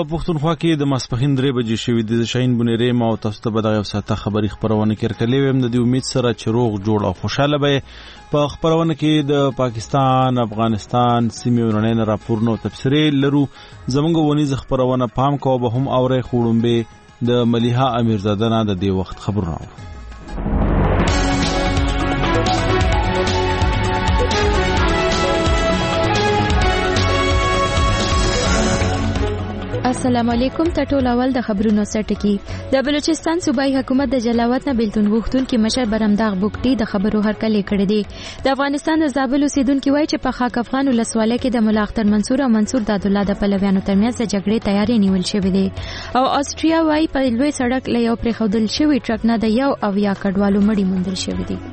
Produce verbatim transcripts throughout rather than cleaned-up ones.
پښتونخوا کې د ماسپښین درې بجې شوې د شاهین بونیری ما او تاسو ته به دغه ساته خبري خبرونه کړکلې ویم د دې امید سره چې روغ جوړ او خوشاله به په خبرونه کې د پاکستان افغانستان سیمې ورننه راپورونه او تفسیرې لرو زموږ ونیز خبرونه پام کوو به هم اوري خوړمبه د ملیحه امیرزاده نه د دې وخت خبرونه. السلام علیکم. ټول اول د خبرونو سرټکی. د بلوچستان صوبایي حکومت د جلاوطن بیلتون غوښتونکو مشر برمداغ بوکټي د خبرو هرکلې کړې دي. د افغانستان د زابل اوسیدونکو وایي چې په خاک افغان ولسوالۍ کې د مولا اختر منصور او منصور دادالله د پلویانو ترمنځ د جګړې تیاری نیول شوې ده او استریا وایي په لوی سړک له یو پرې خودل شوی ټرک نه د یو او یا کډوالو مړی موندل شوی دي.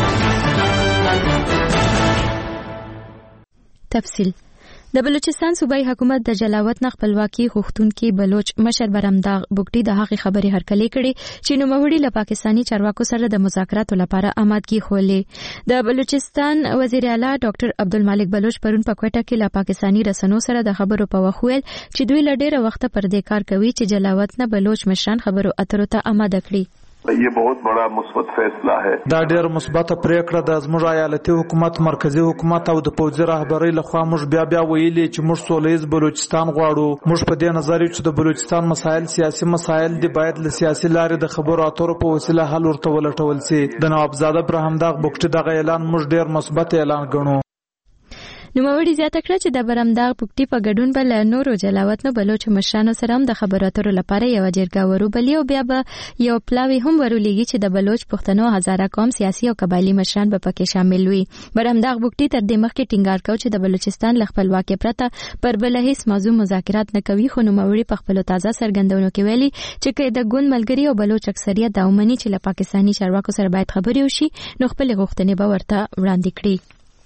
تفصیل د بلوچستان صوبایي حکومت د جلاوطن خپلواکي غوښتونکو بلوچ مشر برمداغ بوکټي د هغې خبرې هرکلې کړې چې نوموړي له پاکستاني چارواکو سره د مذاکراتو لپاره آمادګي ښودلې. د بلوچستان وزیر اعلی ډاکټر عبدالمالک بلوچ پرون په کوټه کې له پاکستاني رسنیو سره د خبرو په وخت ویل چې دوی له ډېره وخته پر دې کار کوي چې جلاوطن بلوچ مشران خبرو اترو ته آماده کړي. یہ بہت بڑا مثبت فیصلہ ہے. دا ډېر مثبت پریکړه د زموږ ایالتي حکومت مرکزی حکومت او د پوځي رهبرۍ لخوا موږ بیا بیا ویلي چې موږ سولیز بلوچستان غواړو. موږ په دې نظر چې د بلوچستان مسایل سیاسي مسایل دي باید له سیاسي لارې د خبرو اترو په وسیله حل ورته ولټول شي. د نوابزاده برهمداغ بوکټي دغه اعلان موږ ډېر مثبت اعلان ګڼو. نوموړي زیاته کړه چې د برمداغ بوکټي په ګډون بل نورو جلاوطن بلوچ مشرانو سره هم د خبرو اترو لپاره یو جرګه وروبلی او بیا به یو پلاوی هم ورولېږي چې د بلوچ پښتنو هزاره قوم سیاسي او قبایلی مشران به پکې شامل وي. برمداغ بوکټي تر دې مخکې ټینګار کاوه چې د بلوچستان له خپلواکۍ پرته پر بل هیڅ موضوع مذاکرات نه کوي، خو نوموړي په خپل تازه څرګندونو کې ویلي چې که د ګوند ملګري او بلوچ اکثریت دا ومني چې له پاکستاني چارواکو سره باید خبرې وشي نو خپل غوښتنې به ورته وړاندې کړي.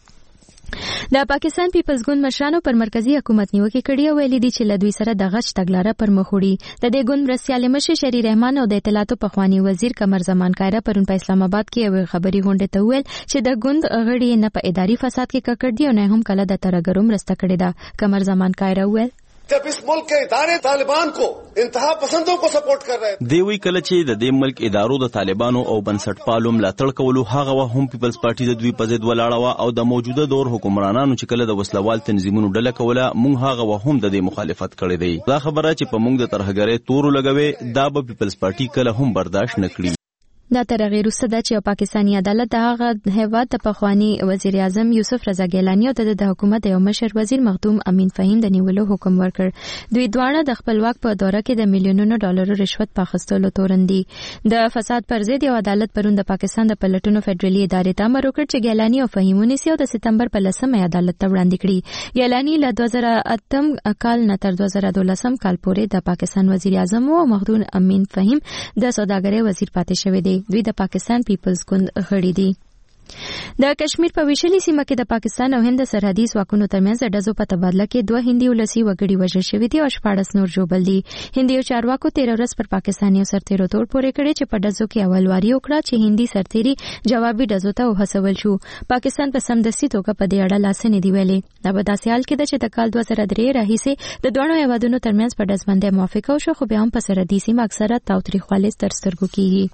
د پاکستان پیپلز ګوند مشرانو پر مرکزی حکومت نیوکې کړې او ویلي دي چې له دوی سره د غچ تګلاره پر مخ وړي. د دې ګوند مرستیال مشر شری رحمان او د اطلاعاتو پخوانی وزیر قمر زمان کایره پرون په اسلام آباد کې یو خبري غونډه ته ویل چې د ګوند غړي نه په اداري فساد کې ککړ دي او نه هم کله د ترګرو مرسته کړې ده. قمر زمان کایره ویل जब इस मुल्क के इदारे तालिबान को इंतहा पसंदों को सपोर्ट कर रहे थे देवी कله چې د دې ملک ادارو د طالبانو او بنسټپالو ملاتړ کولو هغه وهم پیپلز پارټي د دوی په ضد ولاړه او د موجوده دور حکمرانانو چې کله د وسلوال تنظیمونو ډله کوله مونږ هغه وهم د دې مخالفت کړی دی. دا خبره چې په مونږ د ترهګرۍ تور لګوي دا به پیپلز پارټي کله هم برداشت نکړي. دا تر هغې وروسته ده چې پاکستاني عدالت د هغه هیواد د پخواني وزیر اعظم یوسف رضا ګیلاني او د حکومت یو مشر وزیر مخدوم امین فهیم د نیولو حکم ورکړ. دوی دواړه د خپل واک په دوره کې د میلیونونو ډالرو رشوت په اخیستلو تورن دي. د فساد پر ضد یو عدالت پرون د پاکستان د پلټنو فدرالي ادارې ته امر وکړ چې ګیلاني او فهیم ونیسي او د سپتمبر په لسمه عدالت ته وړاندې کړي. ګیلاني له دوه زره اتم کال نه تر دوه زره دولسم کال پورې د پاکستان وزیر اعظم او مخدوم امین فهیم د سوداګرۍ وزیر پاتې شوی دی. دوی د پاکستان پیپلز ګوند غړي دي. د کشمیر په ویشلي سیمه کې د پاکستان او هند سرحدي ځواکونو ترمنځ د ډزو په تبادله کې دوه هندي ولسي وګړي وژل شوي دي او شپاړس نور ژوبل دي. هندي چارواکو تېره ورځ پر پاکستاني سرتیرو تور پورې کړی چې په ډزو کې اولواري وکړه چې هندي سرتیري جوابي ډزو ته وهڅول شو. پاکستان په سمدستي توګه په دې اړه لاس نه دی ویلي. دا په داسې حال کې ده چې د کال دوه زره درې راهیسې د دواړو هیوادونو ترمنځ په ډزبندۍ موافقه وشوه، خو بیا هم په سرحدي سیمه اکثره تاوتریخوالی تر سترګو کېږي.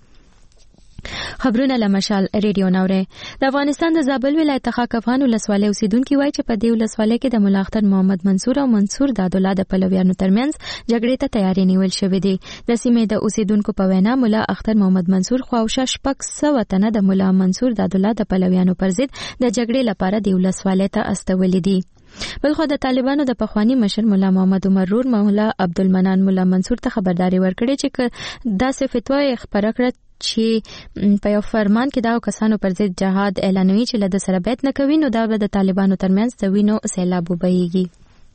خبرونه له مشال ریډیو نوري. د افغانستان د زابل ولایت خاک افغان ولسوالۍ اوسیدونکو وایي چې په دې ولسوالۍ کې د مولا اختر محمد منصور او منصور دادالله د پلویانو ترمنځ جګړې ته تیاری نیول شوې دي. د سیمې د اوسیدونکو په وینا مولا اختر محمد منصور خواوشا شپږ سوه تنه د مولا منصور دادالله د پلویانو پر ضد د جګړې لپاره د ولسوالۍ ته استولې دي. بلخو د طالبانو د پخوانی مشر مولا محمد عمر رور مولا عبدالمنان مولا منصور ته خبرداري ورکړې چې دا فتوا خبره کړه چې په یو فرمان کې دا کسانو پر ضد جهاد اعلانوي چې له سره بیعت نه کوي نو دا به د طالبانو ترمنځ د وینو سیلاب وبهیږي.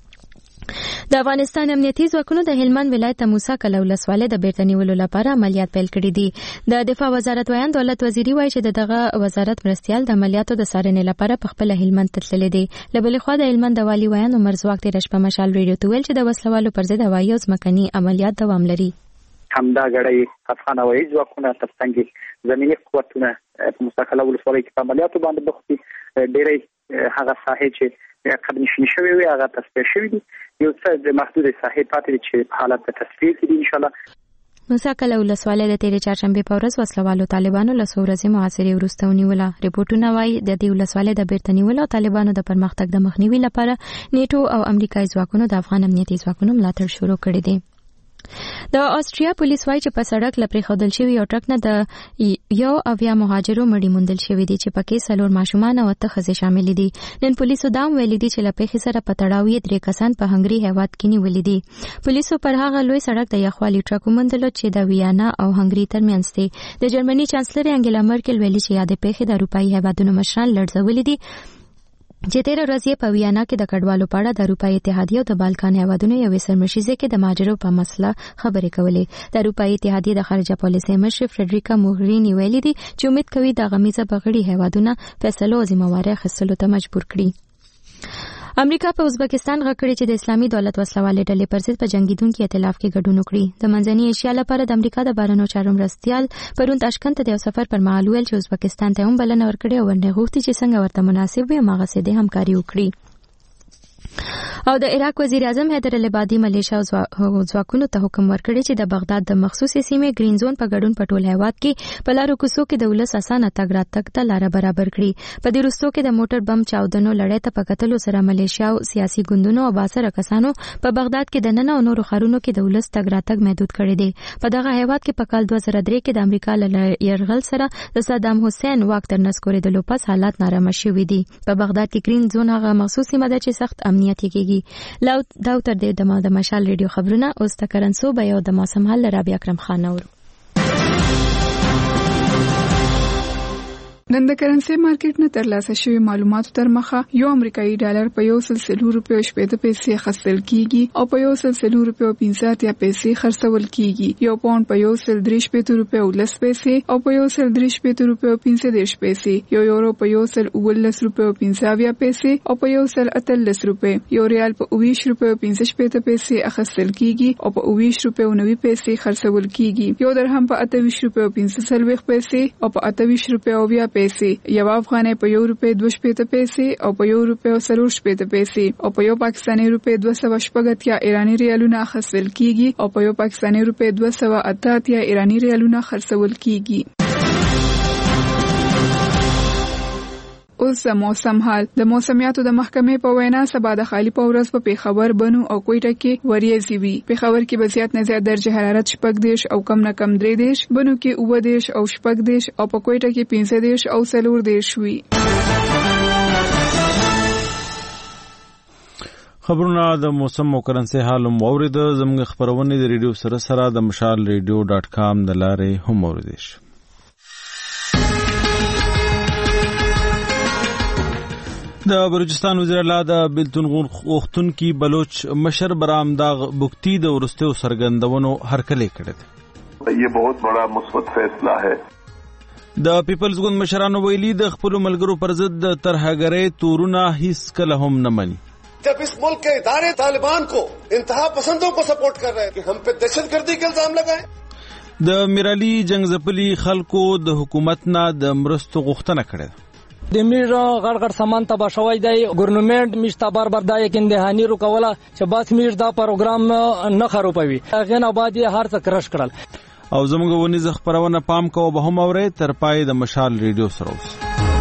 د افغانستان امنیتي ځواکونو د هلمند ولایت د موسی کلا ولسوالۍ د بیرته نیولو لپاره عملیات پیل کړي دي. د دفاع وزارت ویان دولت وزیری وایي چې دغه وزارت مرستیال د عملیاتو د څارنې لپاره په خپل هلمند ته تللی دی. له بلې خوا د هلمند د والي ویان عمر ځواک تېره شپه مشال ریډیو ته ویل چې د وسلوالو پر ضد هوایي او ځمکني عملیات دوام لري. همدا غړي افغان هوایي ځواکونه ترڅنګ زمینی قوتونه په مستقله ولسوالۍ کې په عملیاتو باندې بوخت دي. ډېرې هغه ساحې چې قد نشي شوی وي هغه تصفیه شوی دي. یو څه د محدود ساحې پاتې چې په حالت تصفیه کې دي ان شاء الله. مساکله ولسوالۍ د تیرې چهارشنبه په ورځ وسلوالو طالبانو له څو ورځې محاصرې وروسته ونیوله. ریپورتونه وایي د دې ولسوالۍ د بیرته نیولو طالبانو د پرمختګ د مخنیوي لپاره نیټو او امریکایي ځواکونو د افغان امنیتي ځواکونو ملاتړ شروع کړی دی. د استرالیا پولیس وایي چې په سړک لپاره خودل شوی یو ټرک نه د یو اویا مهاجرو مړي موندل شوی دي چې پکې څلور ماشومان او اته ښځې شامل دي. نن پولیسو دا ویلي دي چې لپاره سره په تړاو یې درې کسان په هنګري هیواد کې نیولې دي. پولیسو پر هغه لوی سړک د یخوالي ټرک موندل چې د ویانا او هنګري ترمنځ دی. د جرمني چانسلر انګلا مرکل ویلي چې یاد پیښه د اروپאי هیوادونو مشران لړزولې دي چې تیر ورځ یې په ویانا کې د کډوالو په اړه د اروپאי اتحادیه او د بالکان هیوادونو یو سرمشیزه کې د ماجرو په مسله خبرې کولې. د اروپאי اتحادیه د خارجه پالیسي مشر فریډریکا موغرینی ویلي دي چې امید کوي د غمیزه بغړي هیوادونه فیصله او ذمہواری اخیستلو ته مجبور کړي. امریکا په ازبکستان غکړي چې د اسلامي دولت وسلوالې ډلې پر ضد په جنگیدونکو ائتلاف کې ګډون وکړي. د منځنۍ ایشیا لپاره د امریکا د بهرنیو چارو مرستیال پرون تاشکند ته د سفر پر مهال ویل چې ازبکستان ته هم بلنه ورکړي او ورنه غوښتي چې څنګه ورته مناسب وي هغه سره د همکاري وکړي. او د عراق وزیر اعظم حیدر العبادي ملیشیا او ځواکونو ته حکم ورکړی چې د بغداد د مخصوصي سیمې گرین زون په ګډون په ټول هیواد کې په لارو کوڅو کې د ولس اسانه تګ راتګ ته لار برابر کړي. په دې وروستو کې د موټر بم چاودنو لړۍ ته په کتلو سره ملیشیا او سیاسي ګوندونو او باسره کسانو په بغداد کې د نن او نورو ښارونو کې د ولس تګ راتګ محدود کړی دی. په دغه هیواد کې په کال دوه زره درې کې د امریکا له یرغل سره د صدام حسین واک تر نسکورېدلو پس حالات نارامه شوي دي. په بغداد کې گرین زون هغه مخصوص سیمه ده چې سخت امنیت کېږي. لو دا تر دې د مشال ریډیو خبرونه اوس تکرنسو به یو د موسم حل رابعه اکرم خان اورو. نن د کرنسي مارکیټ نه ترلاسه شوی معلوماتو تر مخه یو امریکایي ډالر په یو سل سلو روپیو شپږ پیسې خرڅل کیږي او په یو سل سلو روپیو پنځه یا پیسې خرڅول کیږي. یو پاوند په یو سل درې شپږ روپیو لس پیسې او په یو سل درې شپږ روپیو پنځه دیرش پیسې. یو یورو په یو سل اوولس روپیو پنځه اویا پیسې او په یو سل اتلس روپیو. یو ریال په اوویشت روپیو پنځه شپږ پیسې اخیستل کیږي او په اوویشت روپیو نوي پیسې خرڅول کیږي. یو درهم په اتویشت روپیو پنځه سلويخ پیسې او په اتویشت روپیو بیا پیسې. یو افغانۍ په یو روپۍ دوه شپېته پیسې او په یو روپۍ څلور شپېته پیسې او په یو پاکستاني روپۍ دوه سوه شپږ اتیا ایراني ریالونه اخیستل کیږي او په یو پاکستاني روپۍ دوه سوه اته اتیا ایراني ریالونه خرڅول کیږي. اوس موسم حال. د موسمیاتو د محکمې په وینا سبا د خالی په ورځ په پیښور بنو او کوټه کې وریځي وي. پیښور کې به زیات نه زیات درجه حرارت شپږ دیش او کم نه کم درې دیش، بنو کې اووه دیش او شپږ دیش او په کوټه کې پنځه دیش او څلور دیش وي. خبرونه د موسم او کرنسي حال هم اورید. زموږ خبرونه د ریډیو سره سره د مشال ریډیو ډاٹ کام د لارې هم اوریدل شي. د بلوچستان وزیر اعلی د بلتون غوښتونکي بلوچ مشر برام داغ بوکتی د ورستیو سرګندونو هرکلی کړی دی. یہ بہت بڑا مثبت فیصلہ ہے. د پیپلز ګوند مشرانو ویلي د خپل ملګرو پر ضد د ترهګرۍ تورونه هیڅ کله هم نه مني. جب اس ملک کے ادارے طالبان کو انتہا پسندوں کو سپورٹ کر رہے ہیں کہ ہم پہ دہشت گردی کے الزام لگائیں. د میرالي جنگ زپلي خلکو د حکومت نه د مرستو غوښتنه کړې. د میر غړ غړ سامان تبا شوی دی. ګورنمنت مشته بار بار دا یک اندهانی رو کوله چې بس میر دا پروګرام نه خرابوي. هغه نه بعد هر څه کرش کړل. او زموږ ونیز خبرونه پام کوو به هم اوري تر پای د مشال ریډیو سره اوس.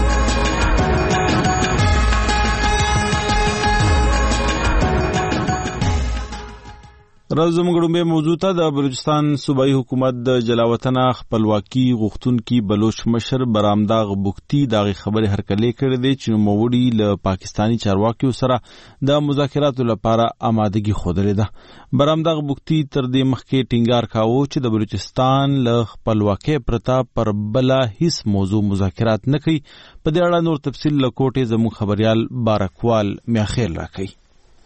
راز زموږ موضوع ته د بلوچستان صوبایي حکومت د جلاوطن خپلواکي غوښتونکي بلوچ مشر برامداغ بوکتی دغه خبره هرکلی کړې دي چې نوموړي له پاکستانی چارواکیو سره د مذاکراتو لپاره آمادګي خوده ده. برامداغ بوکتی تر دې مخکې ټینګار کاوه چې د بلوچستان له خپلواکۍ پرته پر بل هیڅ موضوع مذاکرات نه کوي. په دې اړه نور تفصیل له کوټې زموږ خبريال بارکوال میاخیل راکړي.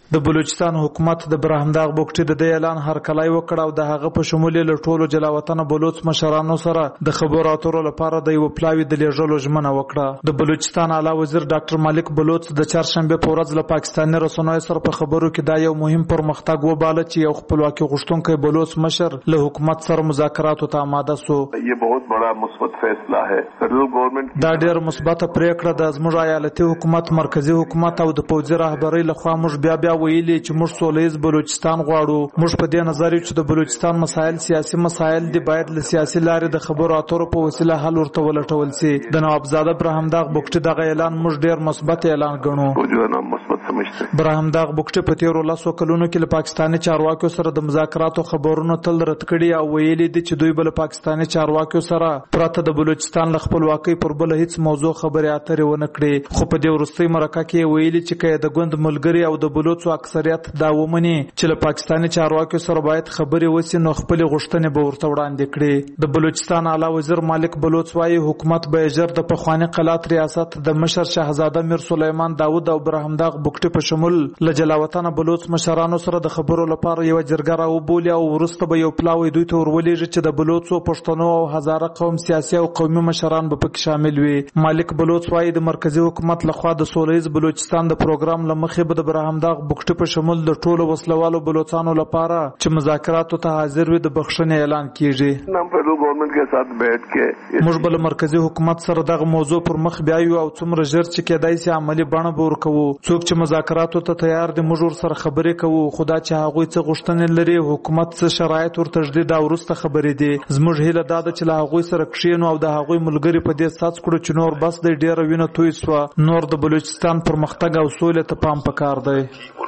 د بلوچستان حکومت د برهمداغ بوکټي د اعلان هرکلی وکړ او د هغه په شمول له ټولو جلاوطن بلوچ مشرانو سره د خبرو اترو لپاره د یو پلاوی د لیږلو ژمنه وکړه. د بلوچستان اعلی وزیر ډاکټر مالک بلوچ د چهارشنبه په ورځ له پاکستاني رسنیو سره په خبرو کې دا یو مهم پرمختګ وباله چې یو خپلواکي غوښتونکی بلوچ مشر له حکومت سره مذاکراتو ته آماده سو. یہ بہت بڑا مثبت فیصلہ ہے. فیڈرل گورنمنٹ دا ډېر مثبت پریکړه د زموږ ایالتي حکومت مرکزی حکومت او د پوځي رهبرۍ لخوا موږ بیا بیا ویلي چې موږ سولهییز بلوچستان غواړو. موږ په دې نظر یو چې د بلوچستان مسایل سیاسي مسایل دي باید له سیاسي لارې د خبرو اترو په وسیله حل ورته ولټول شي. د نوابزاده برهمداغ بوکټي دغه اعلان موږ ډېر مثبت اعلان ګڼو. برهمداغ بوکټي په تیرو لسو کلونو کې له پاکستاني چارواکو سره د مذاکراتو خبرونه تل رد کړي او ویلي دي چې دوی بل پاکستاني چارواکو سره پرته د بلوچستان له خپلواکۍ پر بل هیڅ موضوع خبرې اترې ونه کړي. خو په دې وروستۍ مرکه کې ویلي چې که د ګوند ملګري او د بلوچو اکثریت دا ومني چې له پاکستاني چارواکو سره باید خبرې وشي نو خپل غوښتنې به ورته وړاندې کړي. د بلوچستان اعلی وزیر مالک بلوچ وايي حکومت به ژر د پخوانی قلات ریاست د مشر شاهزاده میر سلیمان داوود او برهمداغ بوکټي په شمول له جلاوطن بلوچ مشرانو سره د خبرو لپاره یو جرګه راوبولي او وروسته به یو پلاوی دوی ته ورولېږي چې د بلوچو پښتنو او هزاره قوم سیاسي او قومي مشران به پکې شامل وي. مالک بلوچ وايي د مرکزی حکومت لخوا د سولهییز بلوچستان د پروګرام لمخې به د برهمداغ بوکټي په شمول د ټولو وسلوالو بلوچستانو لپاره چې مذاکراتو ته حاضر وي د بخښنې اعلان کیږي. نام فیڈرل گورنمنٹ کے ساتھ بیٹھ کے موږ بل مرکزی حکومت سره دغه موضوع پر مخ بیایو او څومره ژر چې کېدای شي عملی بڼه به ورکوو. څوک چې مذاکراتو ته تیار دي موږ ورسره خبرې کوو. خدا چې هغوی څه غوښتنې لري حکومت څه شرایط ورته ږدي دا وروسته خبرې دي. زموږ هیله دا ده چې له هغوی سره کښېنو او د هغوی ملګري په دې ساز کړو چې نور بس دی ډېره وینه توی سوه. نور د بلوچستان پرمختګ او سولې ته پام پکار دی.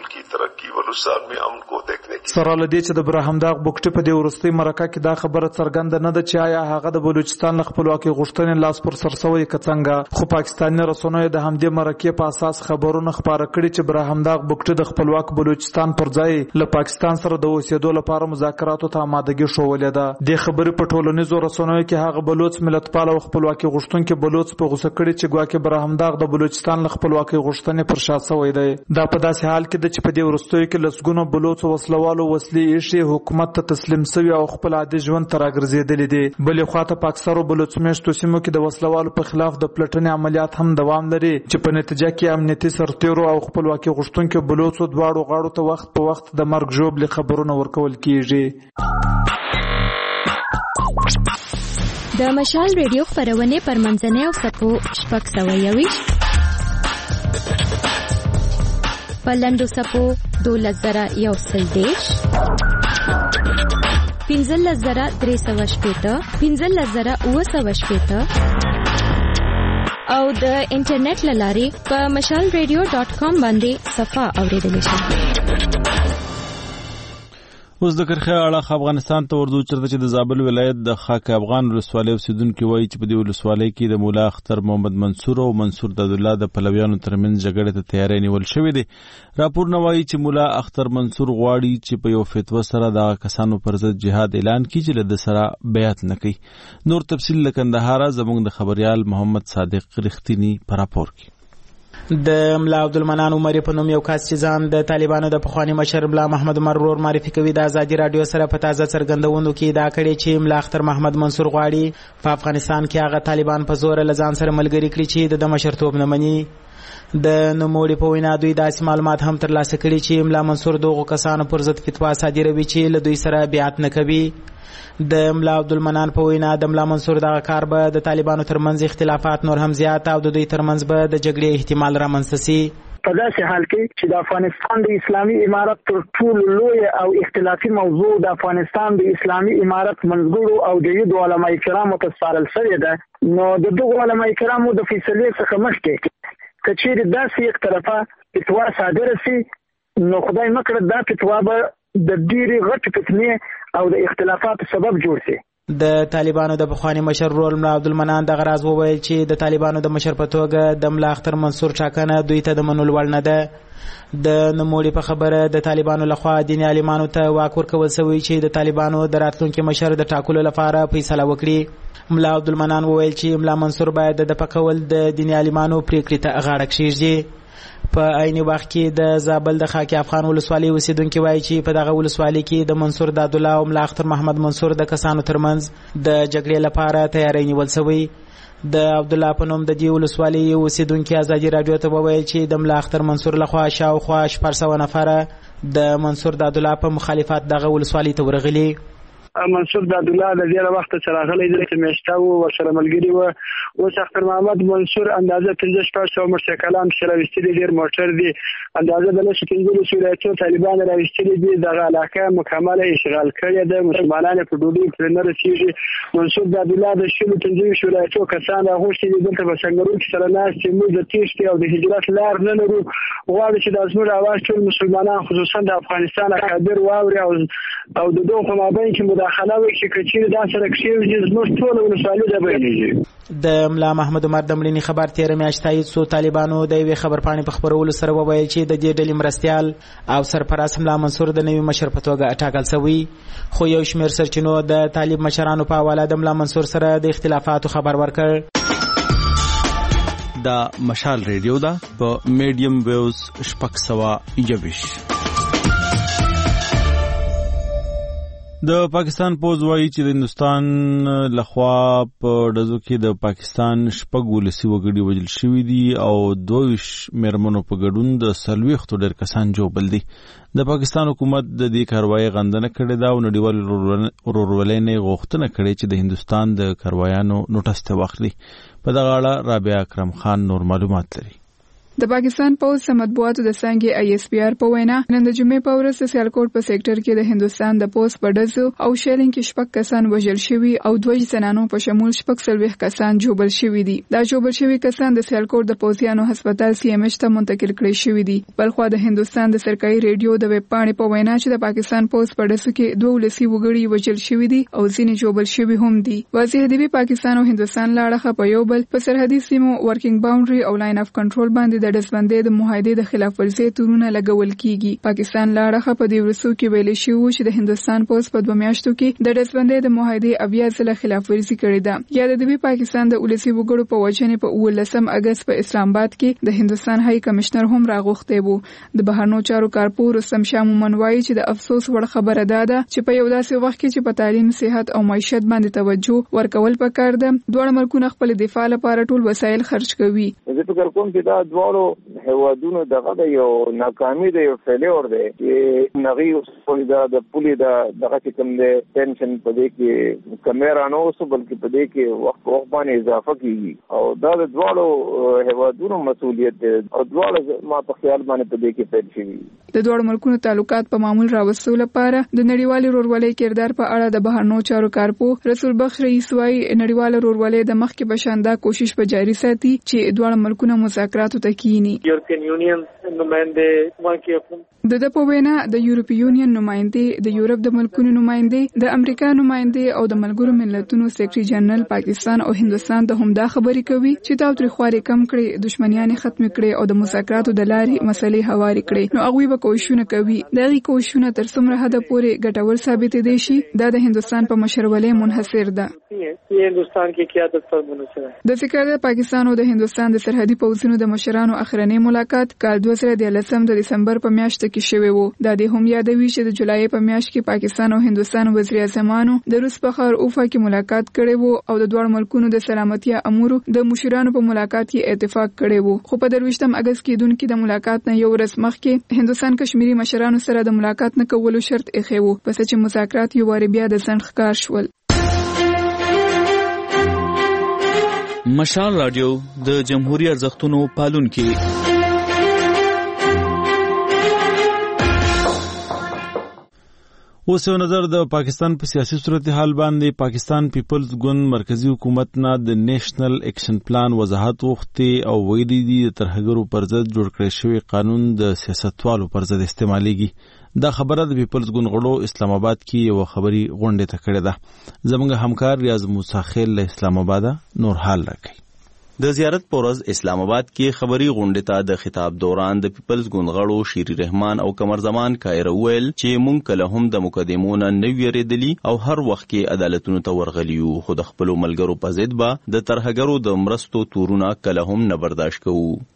سره له دې چې د برهمداغ بوکټي په دې وروستۍ مرکه کې دا خبره څرګنده نه ده چې آیا هغه د بلوچستان له خپلواکۍ غوښتنې لاس پر سر سوی که څنګه. خو پاکستاني رسنیو د همدې مرکې په اساس خبرونه خپاره کړي چې برهمداغ بوکټي د خپلواک بلوچستان پر ځای له پاکستان سره د اوسېدو لپاره مذاکراتو ته آمادګي ښودلې ده. دې خبرې په ټولنیزو رسنیو کې هغه بلوچ ملتپال او خپلواکۍ غوښتونکي بلوچ په غوسه کړي چې ګواکې برهمداغ د بلوچستان له خپلواکۍ غوښتنې پر شا سوی دی. دا په داسې حال کې ده چې په دې وروستیو کې لسګونو بلوچ وسلوالو وسلې ایښي حکومت ته تسلیم سوي او خپل عادي ژوند ته راګرځېدلي دي. بلې خواته په اکثرو بلوچ میشتو سیمو کې د وسلوالو په خلاف د پلټنې عملیات هم دوام لري چې په نتیجه کې امنیتي سرتیرو او خپلواکۍ غوښتونکو بلوچو دواړو غاړو ته وخت په وخت د مرګ ژوبلې خبرونه ورکول کیږي. د مشال ریډیو خپرونې پر منځنۍ او سپو شپږ سوه یویشت په لنډو څپو دولس زره یو سل دېرش پنځلس زره درې سوه شپېته پنځلس زره اووه سوه شپېته او د انټرنیټ له لارې په مشال ریډیو ډاټ کام باندې صفحه اورېدلی شئ. اوس د کرخه اړه افغانستان ته ورځو چرته چې د زابل ولایت د خاک افغان ولسوالۍ اوسیدونکو وایي چې په دې ولسوالۍ کې د مولا اختر محمد منصور او منصور دادالله د پلویانو ترمنځ جګړې ته تیاری نیول شوې ده. راپورونه وایي چې مولا اختر منصور غواړي چې په یو فتوا سره د کسانو پر ضد جهاد اعلان کړي چې له سره بیعت نه کوي. نور تفصیل له کندهار زموږ د خبريال محمد صادق رښتینی پر راپور کې. د ملا عبدالمنان عمر په نوم یو کس چې ځان د طالبانو د پخوانی مشر ملا محمد عمر ورور معرفي کوي د ازادي رادیو سره په تازه څرګندونو کې دا کړي چې ملا اختر محمد منصور غواړي په افغانستان کې هغه طالبان په زور له ځان سره ملګري کړي چې د مشرتوب نه مني. د نوموړي په وینا دوی داسې معلومات هم ترلاسه کړي چې ملا منصور دغو کسانو پر ضد فتوا صادروي چې له دوی سره بیعت نه کوي. د ملا عبدالمنان په وینا د ملا منصور دغه کار به د طالبانو ترمنځ اختلافات نور هم زیات او د دوی ترمنځ به د جګړې احتمال رامنځته سي. په داسې حال کې چې د افغانستان د اسلامي امارت تر ټولو لوی او اختلافي موضوع د افغانستان د اسلامي امارت منځګړو او د یو علماء کرامو ته سپارل شوې ده نو د دغو علماء کرامو د فیصلې څخه مخکې که چیرې داسې یک طرفه فتوا صادره سي نو خدای مکړه دا فتوا به د ډېرې غټې فتنې او د اختلافاتو سبب جوړ شي. د طالبانو د پخوانی مشر رول ملا عبدالمنان دغه راز وویل چې د طالبانو د مشر په توګه د ملا اختر منصور ټاکنه دوی ته د منلو وړ نه ده. د نوموړي په خبره د طالبانو لخوا دیني عالمانو ته واک ورکول شوی چې د طالبانو د راتلونکي مشر د ټاکلو لپاره فیصله وکړي. ملا عبدالمنان وویل چې ملا منصور باید د پکول د دیني عالمانو پریکړې ته غاړه کېږدي. په عین وخت کې د زابل د خاکی افغان ولسوالۍ اوسیدونکو وایي چې په دغه ولسوالۍ کې د منصور داد الله او ملا اختر محمد منصور د کسانو ترمنځ د جګړې لپاره تیاری نیول شوی. د عبد الله په نوم د دې ولسوالۍ اوسیدونکو ازادي رادیو ته وویل چې د ملا اختر منصور لخوا شاوخوا شپږ سوه نفره د منصور داد الله په مخالفت دغه ولسوالۍ ته ورغلي. منصور داد الله د ډیره وخت څخه راغلی دی چې میشته وو ورسره ملګری وو. اوس اختر محمد منصور اندازه پنځه شپږ سوه موټرسایکلان سره راوستلي ډېر موټر دي اندازه د لسو پنځلسو ولایتو طالبان راوستلي دي. دغه علاقه مکمله اشغال کړې ده. مسلمانان په ډوډۍ پرې نه رسېږي. منصور داد الله د شلو پنځه ولایتو کسان راغوښتي دي دلته په سنګرو کې سره ناست چې موږ د تېښتې او د هجرت لار نه لرو. غواړو چې دا زموږ اواز ټول مسلمانان خصوصا د افغانستان اکابر واوري او او د دوه په مابین کې مداخله وکړي چې کچېرې دا سره کښېوځي زموږ ټوله ولسوالي ته بیانېږي. د ملا محمد عمر د مړینې خبر تېره میاشت تایید سو. طالبانو د یوې خبرپاڼې په خپرولو سره وویل چې د دې ډلې مرستیال او سرپرست ملا منصور د نوي مشر په توګه ټاکل شوی. خو یو شمېر سرچینو د طالب مشرانو په حواله د ملا منصور سره د اختلافاتو خبر ورکړ. دا مشال ریډیو ده په میډیم ویوز شپږ سوه یوویشت. د پاکستان پوز وایي چې د هندستان لخوا په ډزو کې د پاکستان شپږ ولسي وګړي وژل شوي دي او دوه ویشت میرمنو په ګډون د څلوېښتو ډېر کسان ژوبل دي. د پاکستان حکومت د دې کاروایي غندنه کړې ده او نړیوال ورورولۍ نه غوښتنه کړې چې د هندستان د کاروایانو نوټس ته واخلي. په دغه اړه رابعه اکرم خان نور معلومات لري. د پاکستان پوز مطبوعاتو د څنګه آی اس پی آر په وینا نن د جمعې په ورځ د سیالکوټ په سېکټر کې د هندستان د پوز په ډزو او شیلینګ کې شپږ کسان وژل شوي او دوه زنانو په شمول شپږ څلوېښت کسان ژوبل شوي دي. دا ژوبل شوي کسان د سیالکوټ د پوزیانو هسپتال سی ایم ایچ ته منتقل کړي شوي دي. بلخوا د هندستان د سرکاري ریډیو د ویب پاڼې په وینا چې د پاکستان پوز په ډزو کې دوه ولسي وګړي وژل شوي دي او ځینې ژوبل شوي هم دي. واضح دی پاکستان او هندستان لاړه په یو بل په سرحدي سیمو ورکینګ باونډري او لاین اف کنټرول باندې د ډزبندۍ د معاهدې د خلاف ورزۍ تورونه لګول کیږي. پاکستان لاړه په دې ورسو کې ویل شي چې د هندستان پوز په دوه میاشتو کې د ډزبندۍ د معاهدې اویا ځله خلاف ورزي کړې ده. یا د دې پاکستان د ولسی وګړو په وجنې په اولسم اگست په اسلام آباد کې د هندستان هاي کمشنر هم راغوښته وو. د بهرنیو چارو کارپور رستم شاه مومن وایي چې د افسوس وړ خبره ده چې په یو داسې وخت کې چې په تعلیم، صحت او معیشت باندې توجه ورکول پکار ده دوه ملکونه خپل دفاع لپاره ټول وسایل خرج کوي. زه فکر کوم چې دا دواړو هیوادونو دغه د یو ناکامي د یو فیلور دی چې نغي اوس د پولی د دغه کوم د ټینشن په دې کې کیمرا نو اوس بلکې په دې کې وخت وخت باندې اضافه کیږي او دا د دواړو هیوادونو مسؤلیت دی او دواړو ما په خیال باندې په دې کې پیل شوی. د دواړو ملکونو تعلقات په معمول راوستلو لپاره د نړیوال ورورولۍ کردار په اړه د بهرنیو چارو کارپور رسول بخش رئیس وايي نړیوال ورورولۍ د مخکې په شاندا کوشش په جاري ساتي چې دواړو ملکونو مذاکراتو ته کینی. یورپین یونین نمائنده ماکي د د په وینا د یورپی یونین نمائنده، د یورپ د ملکونو نمائنده، د امریکا نمائنده او د ملګرو ملتونو سیکرټری جنرال پاکستان او هندستان ته هم دا خبرې کوي چې تاوتریخوالي کم کړي، دښمنیانې ختم کړي او د مذاکراتو د لارې مسلې هواري کړي. نو هغه به کوښښونه کوي. دغه کوښښونه تر څومره حد پورې ګټور ثابت دي شي دا د هندستان په مشرولۍ منحصر ده. هندستان کې قیادت پر منحصر ده. د فکر د پاکستان او د هندستان د سرحدي پوځونو د مشرانو اخرنی ملاقات کال دوه زره دیارلسم د دسمبر په میاشت کې شوی وو. دا د هم یادوي چې د جولای په میاشت کې پاکستان او هندستان وزیر اعظمانو د روس په ښار اوفا کې ملاقات کړی وو او د دوه ملکونو د سلامتي امورو د مشرانو په ملاقات کې اتفاق کړی وو. خو په درویشتم اگست کې دونکو د ملاقات نه یو ورځ مخکې هندستان کشمیری مشرانو سره د ملاقات نه کولو شرط ایښی وو پس چې مذاکرات یو واری بیا د ځنډ ښکار شول. مشال رادیو د جمهوریت ارزښتونو پالونکي. اوس یو نظر د پاکستان په سیاسي صورتحال باندې. پاکستان پیپلز ګوند مرکزی حکومت نه د نیشنل اکشن پلان وضاحت وغوښتي او ویلي دي د ترهګرو پر ضد جوړ کړی شوی قانون د سیاستوالو پر ضد استعمالېږي. دا خبره د پیپلز ګوند غړو اسلام آباد کې یو خبري غونډه ته کړې ده. زموږ همکار ریاض موسی خیل له اسلام آباد نور حال راکړي. د زیارت پورز اسلام آباد کې خبري غونډه ته د خطاب دوران د پیپلز ګوند غړو شيري رحمان او قمر زمان کایر ویل چې مونږ کله هم د مقدمونو نه ویریدلی او هر وخت کې عدالتونو ته ورغلیو خو د خپل ملګرو په ضد به د ترهګرو د مرستو تورونه کله هم نه برداشت کوو.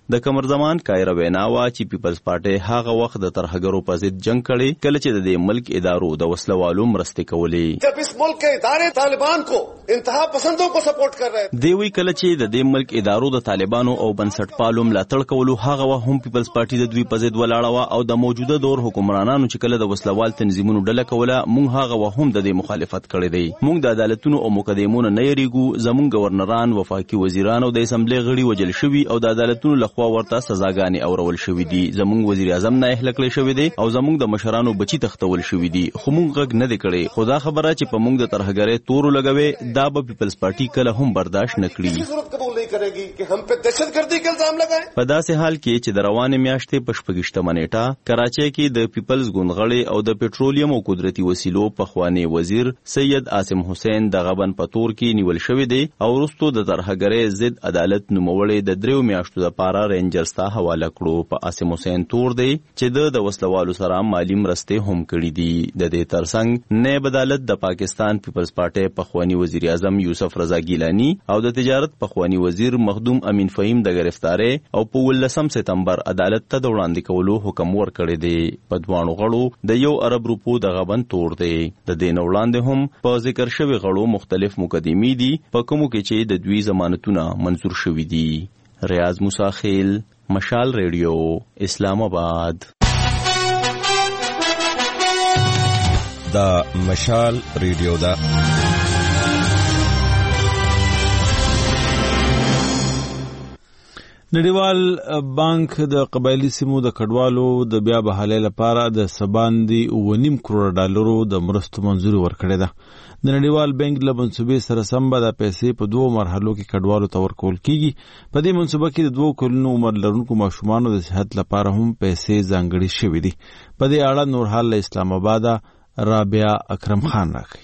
د کمر زمان کایره ویناوا چې پیپلز پارټي هغه وخت د ترهګرو په ضد جنگ کړي کله چې د ملک ادارو د وسلوالو مرستې کولې. जब इस मुल्क के इदारे तालिबान को इंतहा पसंदों को सपोर्ट कर रहे हैं دی وی کله چې د دې ملک ادارو د طالبانو او بنسټپالو ملاتړ کولو هغه هم پیپلز پارټي د دوی په ضد ولاړه او د موجوده دور حکمرانانو چې کله د وسلوال تنظیمونو ډله کوله مونږ هغه هم د دې مخالفت کړی دی. مونږ د عدالتونو او مقدمونو نه یریږو. زمونږ گورنران وفاقي وزیران او د اسمبلی غړي وجل شوي او د عدالتونو لخوا ورته سزاګانې اورول شوي دي. زمونږ وزیر اعظم نه اهل کړی شوی دی او زمونږ د مشرانو بچی تختول شوی دي خو مونږ غږ نه دی کړی. خدا خبره چې په مونږ د ترهګرۍ تور لګوي دا به پیپلز پارټي کله هم برداشت نه کړي. قبول नहीं करेगी कि हम पे दहशतगर्दी के इल्जाम लगाएं. په داسې حال کې چې د روانې میاشتې په شپږشتمه نیټه کراچۍ کې د پیپلز ګوندغړي او د پېټرولیم او قدرتي وسیلو پخوانی وزیر سید عاصم حسین د غبن په تور کې نیول شوی دی او وروسته د ترهګرۍ ضد عدالت نوموړی د دریو میاشتو لپاره رینجرز ته حواله کړو. په عاصم حسین تور دی چې د وسلوالو سره مالی مرستې هم کړې دي. د دې ترڅنګ نائب عدالت د پاکستان پیپلز پارټي پخوانی وزیر اعظم یوسف رضا ګیلانی او د تجارت پخوانی وزیر مخدوم امین فهیم د گرفتاری او په ولسم سپتمبر عدالت ته د وړاندې کولو حکم ورکړی دی. په دوانو غړو د یو ارب روپو د غبن تور دی. د دې وړاندې هم په ذکر شوی غړو مختلف مقدمې دي په کومو کې چې د دوی ضمانتونه منظور شوي دي. ریاض موسی خیل، مشال ریډیو، اسلام آباد. دا مشال ریډیو دا نړیوال بانک د قبایلی سیمو د کډوالو د بیا بحالۍ لپاره د سباندي اوه نیم کروڑ ډالرو د مرستو منظوري ورکړې ده. د نړیوال بانک له منصوبې سره سم به دا پیسې په دوو مرحلو کې کډوالو ته ورکول کیږي. په دې منصوبه کې د دوو کلونو عمر لرونکو ماشومانو د صحت لپاره هم پیسې ځانګړي شوي دي. په دې اړه نور حال له اسلام آباد رابعه اکرم خان راکړي.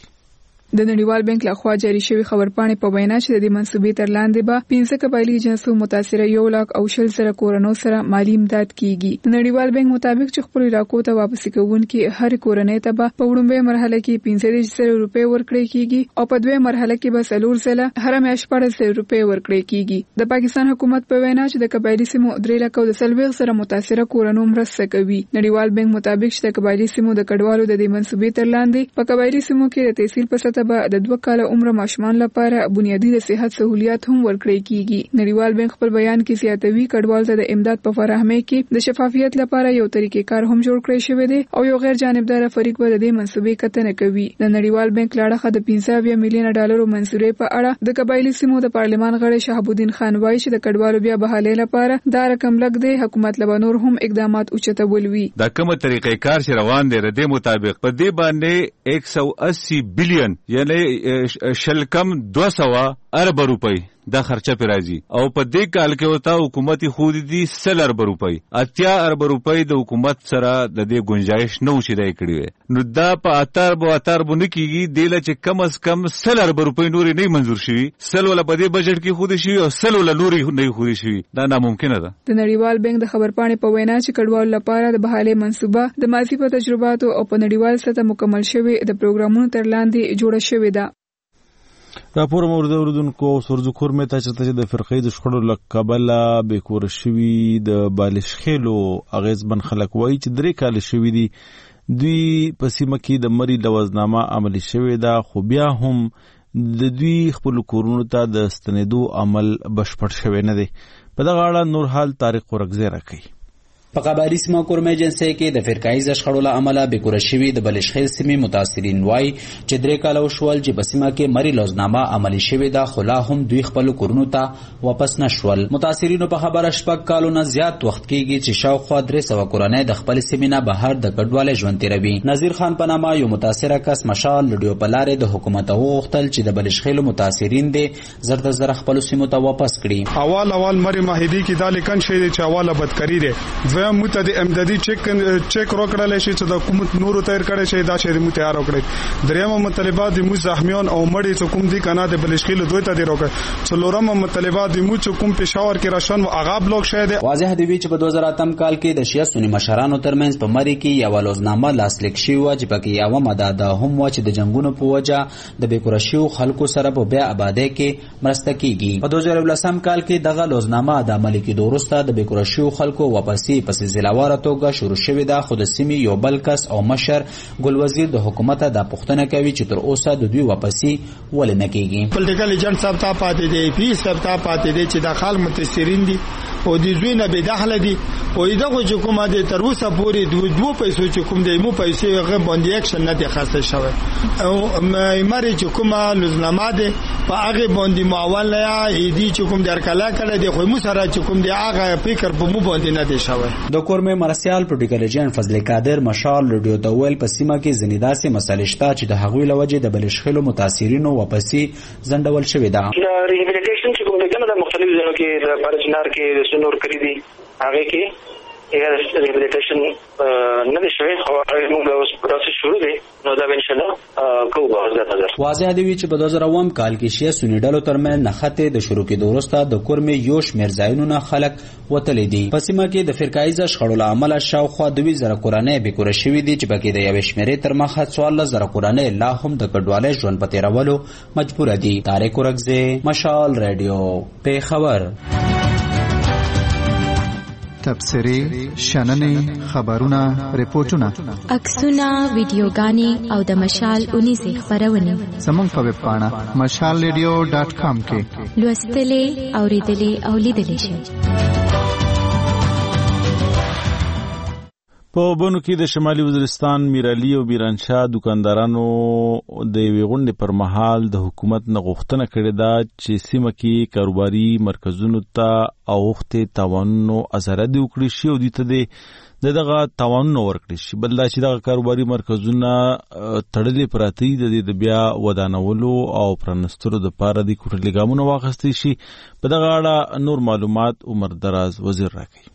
د نړیوال بانک لخوا جاری شوی خبرپاڼې په وینا چې د دې منصوبې تر لاندې به پنځه قبایلی جنسو متاثره یو لاک او شل سره کورنو سره مالی امداد کیږي. د نړیوال بانک مطابق چې خپل راکو ته واپس کوونکي هر کورنۍ ته به په وړاندې مرحله کې پنځه سوه روپۍ ورکړي کیږي او په دوه مرحله کې به څلور سله هر میاشت شپږ سوه روپۍ ورکړي کیږي. د پاکستان حکومت په وینا چې د قبایلی سیمو درې لک او د څلوېښت سره متاثره کورنو مرسته کوي. نړیوال بانک مطابق چې د قبایلی سیمو د کډوالو د دې منصوبې تر لاندې په قبایلی سیمو کې د تحصیل په سطح به د دوه کال عمر ماشومان لپاره بنیادی د صحت سہولیات هم ورکړي کیږي. نړیوال بانک خپل بیان کې زیاتوي کډوال ته د امداد په فراهمۍ کې د شفافیت لپاره یو طریقې کار هم جوړ کړی شوی دی او یو غیر جانبدار فریق به د دې منصوبې کتنه کوي. د نړیوال بانک لاړه د پنځه میلیون ډالرو منصورې په اړه د قبایلی سیمو د پارلمان غړي شهاب الدین خان وایي چې د کډوالو بیا بحالۍ لپاره دا رقم لګ دی. حکومت له نور هم اقدامات اوچتول وی. دا کومه طریقې کار چې روان دی د دې مطابق په دې باندې یک سو اسی بلین یعنی شل کم دو سوا ارب روپۍ دا خرچه پر راځي او په دې کال کې وتا حکومت خود دي سل ارب روپۍ اتیا ارب روپۍ د حکومت سره د دې گنجائش نه وشي دی کړی. نو دا په اتر بو اتر بو نه کیږي دله چې کم از کم سل ارب روپۍ نوري نه منظور شي. سل ولا په دې بجټ کې خود شي او سل ولا نوري نه خود شي. دا ناممکن ده. د نړیوال بانک د خبرپاڼې په وینا چې کډوالو لپاره د بحالۍ منصوبه د ماضي په تجرباتو او په نړیوال سطح مکمل شوی د پروګرامونو تر لاندې جوړه شوې ده. راپور مورد اوردونکو سرزکور مې ته چې د فرقې د شخړو لکبله بیکور شوي د بالشخېلو اغیزمن خلک وایي چې درې کال شوي دي دوی په سیمه کې د مری لوزنامه عملي شوې ده خو بیا هم د دوی خپل کورونو ته د ستنېدو عمل بشپړ شوی نه دی. په دغه اړه نور حال طارق ورکزی راکوي. په قبایلی سیمو کورمې جنسي کې د فرقایي شخړو له امله بیکور شوي د بلشخیل سیمې متاثرین وایي چې درې کاله وشول چې په سیمه کې مری لوزنامه عملي شوې ده خو لا هم دوی خپل کورونو ته واپس نشول. متاثرینو په خبره شپږ کالونه زیات وخت کېږي چې شاوخوا درې سوه کورنۍ د خپل سیمې نه بهر د کډوالۍ ژوند تیروي. نذیر خان په نامه یو متاثره کس مشال لډیو په لارې د حکومت وغوښتل چې د بلشخیلو متاثرین دي زر د زر خپل سیمو ته واپس کړي. اول اول مری ماهدی کې دا لیکن شوی چې اوله بدکری ده دویم مو ته د امدادي چیک چیک روکړل شي چې د حکومت نورو تیر کړي شي دا چې مو تیار وکړي. دریم مطالبات د مو زخمیان او مړي چې کوم دي کنه د بلشخیل دوی ته دی روکړي. څلورم مطالبات د مو چې کوم پېښور کې راشن او هغه بلوک شه دي. واضح دی چې په دوه زره اتم کال کې د شیعه سنی مشرانو ترمنځ په مری کې یو لوزنامه لاسلیک شوی و چې پکې یو ماده ده هم و چې د جنگونو په وجه د بیکورشیو خلکو سره په بیا آبادی کې مرسته کیږي. په دوه زره ولسم کال کې دغه لوزنامه د عملي کېدو وروسته د بیکورشیو خلکو واپسی په سلسله توګه شروع شوې ده، خو د سیمې یو بل کس او مشر ګل وزیر د حکومت د پوښتنه کوي چې تر اوسه د دوی واپسی ولې نه کیږي. پولیټیکل ایجنټ صاحب ته پاتې دی، پی صاحب ته پاتې دی چې د خال متاثرین دي او د دوی نه بداخله دي او دغه حکومت د تر اوسه پورې دوه دوه پیسو چې کوم دی مو پیسې هغه باندې اکشن نه دی خاصه شوی او مری چې کومه لزنامه ده په هغه باندې معاون یا ایدی چې کوم درکلا کړی دی خو مو سره چې کوم دی هغه فکر په مو باندې نه دی شوی. د کورمه مرسیال پولیټیکل ایجنټ فضل قادر مشال رادیو ته ویل په سیمه کې زنیدا سي مسالې شته چې د هغوی لوجه د بلشخلو متاثرینو واپسی زندول شوی ده. د ریهابیلیټیشن چې کوم دی د مختلفو ځایونو کې د پارچنار کې د سنور کړی دي هغه کې یا ریهابیلیټیشن نه دی شوی خو موږ اوس پروسس شروع دی نو دا ان شاء الله کوو به نظر. واضح دی چې په دوه زره اووم کال کې شیعه سنی ډلو ترمنځ نښتې د شروع کېدو وروسته د کورمې یو شمېر ځایونو نه خلک وتلي دي. په سیمه کې د فرقایي شخړو له امله شاوخوا دوه زره کورنۍ بېکوره شوي دي چې پکې د یوې شمېرې تر مخه څوارلس زره کورنۍ لا هم د کډوالۍ ژوند په تېرولو مجبوره دي. طارق ورکزی، مشال رادیو، پیښور. تبصرې، شننې، خبرونه، ریپورتونه، عکسونه، ویډیوګانې او د مشال اونیزې خپرونې زموږ په ویب پاڼه مشال ریډیو ډاټ کام کې لوستلې، اوریدلې او لیدلې شئ. په بونو کې د شمالي وزیرستان میرعلي او میرانشاه دکاندارانو د یوې غونډې پر مهال د حکومت نه غوښتنه کړې ده چې سیمه کې کاروباري مرکزونو ته اوښتې تاوانونو ازارادي وکړي شي او دوی ته د دغه تاوانونه ورکړي شي. بل دا چې دغه کاروباري مرکزونه تړلې پراته دي د دې د بیا ودانولو او پرانستلو دپاره د کوټلي ګامونه واخیستی شي. په دغه اړه نور معلومات عمر دراز وزیر راکوي.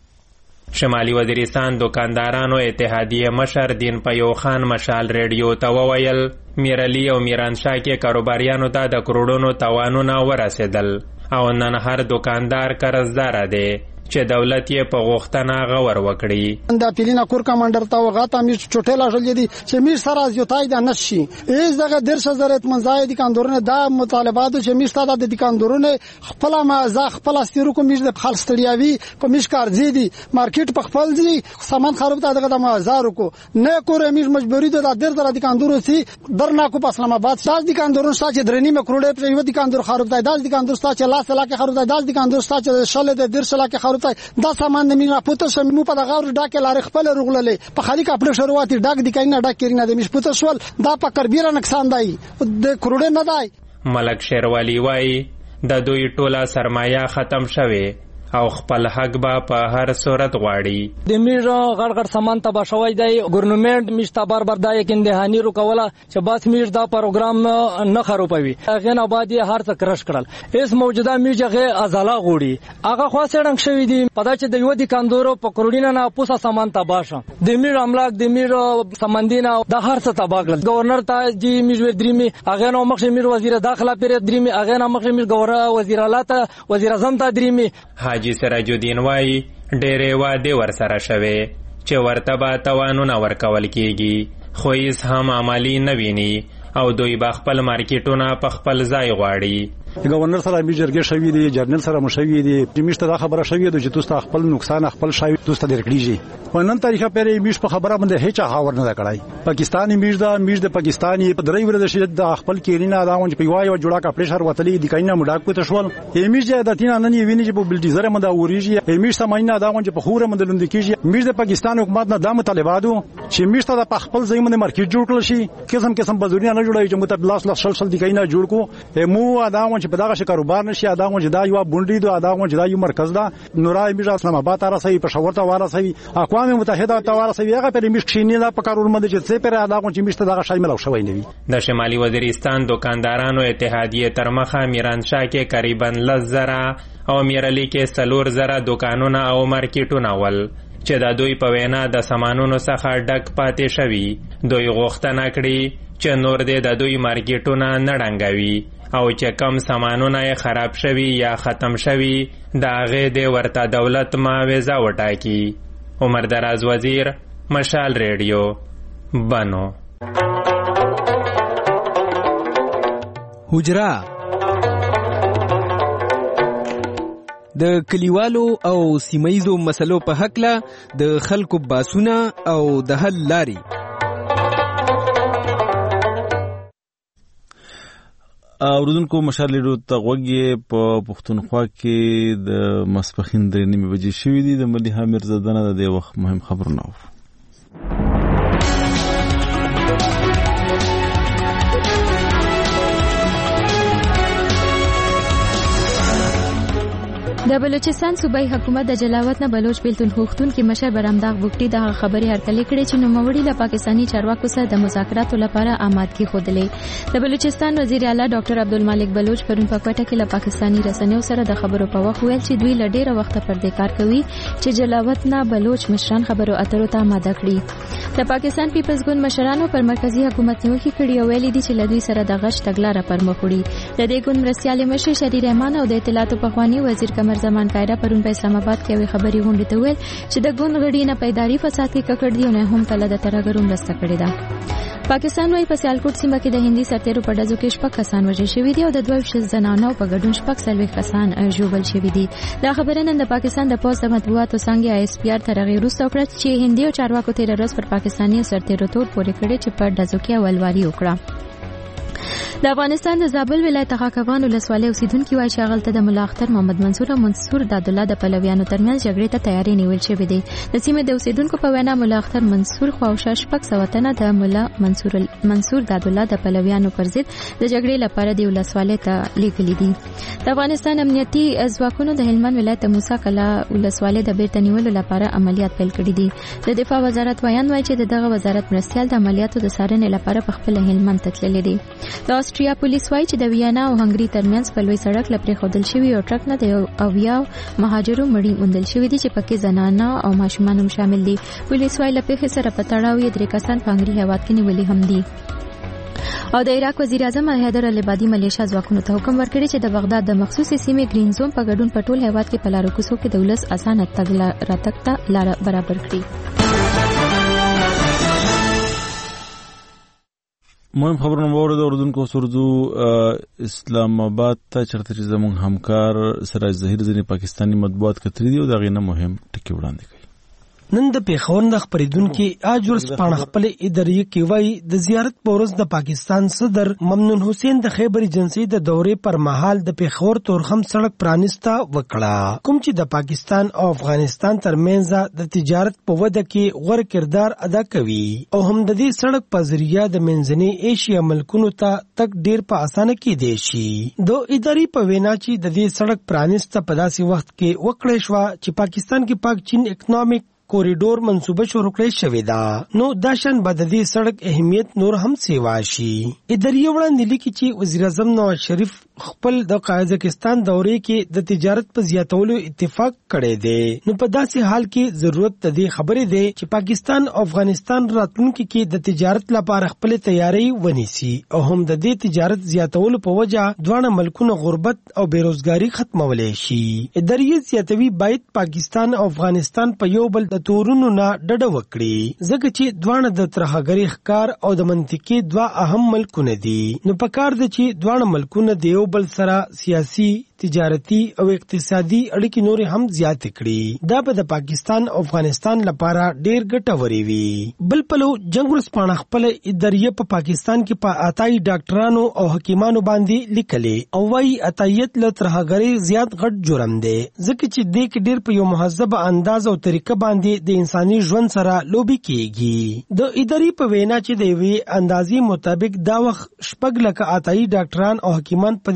شمالي وزیرستان دکاندارانو اتحادیه مشر دین پیو خان مشال ریډیو ته وویل میرعلي او میرانشاه کې کاروباریانو ته د کروڑونو تاوانونه ورسېدل او نن هر دکاندار قرضدار دی چې دولت یې په غوښتنه غور وکړي. دا پیلینا کور کمانډر ته وغاته مې چټه لاژل دي چې مې سره از یو تای د نشي ایز دغه درش زرت منځای دي کاندورنه دا مطالبات چې مې ستاده د کاندورنه خپل ما ز خپل استیرو کوم مې د خالص تړیاوي کوم مې کار زیدي مارکیټ په خپل دي سامان خراب ته دغه د مازارو کو نه کور مې مجبوری ده د در د کاندورو سي درنا کو په اسلام آباد ساز دي کاندورن ساز درنی مې کروڑې په یو دي کاندور خراب ده داس دي کاندور ساز چې لاس لاکه خراب ده داس دي کاندور ساز چې شل د درش لاکه خراب دا سامان د مینا پوتو سم مو په دغه ډاکه لار خپل رغللې په خالي کپړه شروعاتي ډاک د کینه ډاک کینه د مش پوتو سوال دا په کربیره نقصان دی د کروڑې نه دی. ملک شیروالی وای د دوی ټوله سرمایه ختم شوه او خپل حق به په هر صورت غواړي. د میر غړ غړ سامان تبا شوی دی ګورنمنت مشته بار بار دای کې اندهانی رو کوله چې بس میر دا پروګرام نه خروپوي هغه نه بعد هر څه کرش کړل اس موجوده میجغه ازاله غوړي هغه خاصه رنګ شوی دی پدا چې د یو دي کاندورو په کروڑینه نه پوسا سامان تبا شه د میر املاک د میر سمندینه د هر څه تبا کړل. گورنر ته جی میر دریمي هغه نو مخ میر وزیر داخله پیر دریمي هغه نو مخ میر گورنر وزیر اعلی وزیر اعظم ته دریمي. حاجی سراج الدین وای ډېرې وعدې ورسره شوې چې ورته به تاوانونه ورکول کېږي خو هیڅ هم عملي نه ویني او دوی به خپل مارکیټونه په خپل ځای غواړي. گورنر سره می جرګه شوی دی جرنل سره مشوي دی میشته دا خبره شوی دی چې تاسو خپل نقصان خپل شوی تاسو درکړيږي ونن تاریخه پرې میش په خبره باندې هیڅ هاور نه کړای پاکستاني میش دا میش د پاکستاني په درې ورځې شي د خپل کیرینه دا ونج په یو جوړه کا پریشر وتلی د کینه مډاک په تشول میش د تینا نن ویني چې په بلډیزر مندا وريږي میش سماینه دا ونج په خوره منډ لوند کیږي میش د پاکستان حکومت نه د مطالباتو چې میش ته د خپل ځای باندې مارکیټ جوړ کړل شي قسم قسم بزوریا نه جوړای چې متبلاس لاس شل شل د کینه جوړ کو مو دا ونج په دغه کاروبار نشي ادا غونډه دا یو بونډي دا ادا غونډه دا یو مرکز دا نورای میرا اسلام آباد را سي پېښور ته واره سي اقوام متحده ته واره سي هغه پر میش کښینی دا په کارول مده چې څه پر ادا غونډه میشته دا شامل شوی نه وي. د شمالي وزیرستان دکاندارانو اتحادیه تر مخه میرانشاه کې تقریبا لس زره او میرعلي کې سلور زره دکانونه او مارکیټونه ول چې د دوی په وینا د سامانونو څخه ډک پاتې شوي. دوی غوښتنه کړې چې نور دې د دوی مارکیټونه نه ړنګوي او چې کم سامانونه یې خراب شوي یا ختم شوي د هغې دې ورته دولت معاوضه وټاکي. عمر دراز وزیر، مشال ریډیو، بنو. حجره د کلیوالو او سیمایزو مسلو په هکله د خلکو باسونه او د حل لاري. اوریدونکو مشال ریډیو ته غوږ په پښتونخوا کې د ماسپښین درې نیمې بجې شوي دي. د ملیحه میرزاده نه د دې وخت مهم خبرونه و. د بلوچستان صوبایي حکومت د جلاوط نه بلوچ بیلتون غوښتونکي مشر برامداغ بوګټي د خبرې هرکلې کړې چې نوموړي له پاکستاني چارواکو سره د مذاکراتو لپاره آمادګي ښودلې. د بلوچستان وزیر اعلی ډاکټر عبدالمالک بلوچ پرون په کوټه کې له پاکستاني رسنیو سره د خبرو په وخت ویل چې دوی له ډېره وخته پر دې کار کوي چې جلاوط نه بلوچ مشران خبرو اترو ته آماده کړي. د پاکستان پیپلز ګوند مشرانو پر مرکزی حکومت نیوکې کړې او ویلي دي چې له دوی سره د غش تګلاره پر مخ وړي. د دې ګوند مرستیال مشر شری رحمان او د اطلاعاتو پخوانی وزیر قمر زمان کایرا پرون په اسلام آباد کې یوې خبري غونډې ته ویل چې د ګوند غړي نه پیداري فساد کې ککړ دي او نه هم کله د ترهګرو مرسته کړې ده. پاکستان وايي په سیالکوټ سیمه کې د هندي سرتیرو په ډزو کې شپږ کسان وژل شوي دي او د دوه ویشت زنانو په ګډون شپږ څلوېښت کسان ژوبل شوي دي. دا خبره نن د پاکستان د پوځ د مطبوعاتو څانګې آی اس پی آر تر هغې وروسته وکړه چې هندي او چارواکو تېره ورځ پر پاکستاني سرتیرو تور پورې کړی چې په ډزو کې اولواري وکړه. د افغانستان د زابل ولایت خاکوان ولسوالۍ اوسیدونکي وایي چې هغلته د ملا اختر محمد منصور او منصور دادالله د پلویانو ترمنځ جګړې ته تیاری نیول شوې دی. د سیمې د اوسیدونکو په وینا ملا اختر منصور خواوشا شپږ سوه تنه د ملا منصور منصور دادالله د پلویانو پر ضد د جګړې لپاره د ولسوالۍ ته لیږلي دي. د افغانستان امنیتي ځواکونو د هلمند ولایت د موسی کلا ولسوالۍ د بیرته نیولو لپاره عملیات پیل کړي دي. د دفاع وزارت ویان وایي چې دغه وزارت مرستیال د عملیاتو د څارنې لپاره په خپل هلمند ته تللی دی. د آسټریا پولیس وایي چې د ویانا او هنګري ترمنځ په لوی سړک له پرېښودل شوي یو ټرک نه د اویا مهاجرو مړي موندل شوي دي چې پکې زنانه او ماشومان هم شامل دي. پولیس وایي له پېښې سره په تړاو یې درې کسان په هنګري هېواد کې نیولي هم دي. او د عراق وزیر اعظم حیدر العبادي ملیشیا ځواکونو ته حکم ورکړی چې د بغداد د مخصوصي سیمې گرین زون په ګډون په ټول هېواد کې په لارو کوڅو کې د ولس اسانه تګ راتګ ته لاره برابر کړي. مهم خبرونه واورئ. اردوونکو سرزو اسلام آباد ته چرته چې زموږ همکار سراج ظهیر ځینې پاکستاني مطبوعات کتري دي او د هغې نه مهم ټکي وړاندې کوي. نن د پیښور د خپریدونکو آج ورځ پاڼه خپل ادارې کې وایي د زیارت پورز د پاکستان صدر ممنون حسین د خیبر ایجنسی د دورې پر مهال د پیښور تورخم سړک پرانستا وکړه، کوم چې د پاکستان او افغانستان ترمنځ د تجارت په وده کې غوړ کردار ادا کوي او هم د دې سړک په ذریعہ د منځنۍ ایشیا ملکونو ته تک ډیر په اسانه کې دی شي. د ادارې په وینا چې د دې سړک پرانستا په داسې وخت کې وکړې شو چې پاکستان کې پاک چین اکنامک کوریډور منصوبه شروع کړې شوې ده، نو دا شان به د دې سړک اهمیت نور هم سیوا شي. ادارې وړاندې لیکي چې وزیر اعظم نواز شریف خپل د قازقستان دورې کې د تجارت په زیاتولو اتفاق کړی دی، نو په داسې حال کې ضرورت د دې خبرې دی چې پاکستان او افغانستان راتلونکي کې د تجارت لپاره خپل تیاری ونیسي او هم د دې تجارت زیاتولو په وجه دواړه ملکونه غربت او بیروزګاری ختمولای شي. ادارې زیاتوي باید پاکستان او افغانستان په یو بل تورونو نه ډډه وکړي، ځکه چې دواړه د ترهګرۍ ښکار او د منطقې دوه اهم ملکونه دي، نو پکار ده چې دواړه ملکونه د یو بل سره سیاسي تجارتی او اقتصادي اړیکې نور هم زیات کړي. دا به د پاکستان او افغانستان لپاره ډیر ګټوري وي. بل پلو جنگ ورسپانه خپل ادارې په پاکستان کې په اتای ډاکټرانو او حکیمانو باندې لیکلې او وايي اتایت له ترهګرۍ زیات غټ جرم دی، ځکه چې د کې ډیر په یو مهذب انداز او طریقه باندې د انساني ژوند سره لوبي کیږي. د ادارې په وینا چې د وی اندازې مطابق دا وخت شپږ لکه اتای ډاکټران او حکیمان په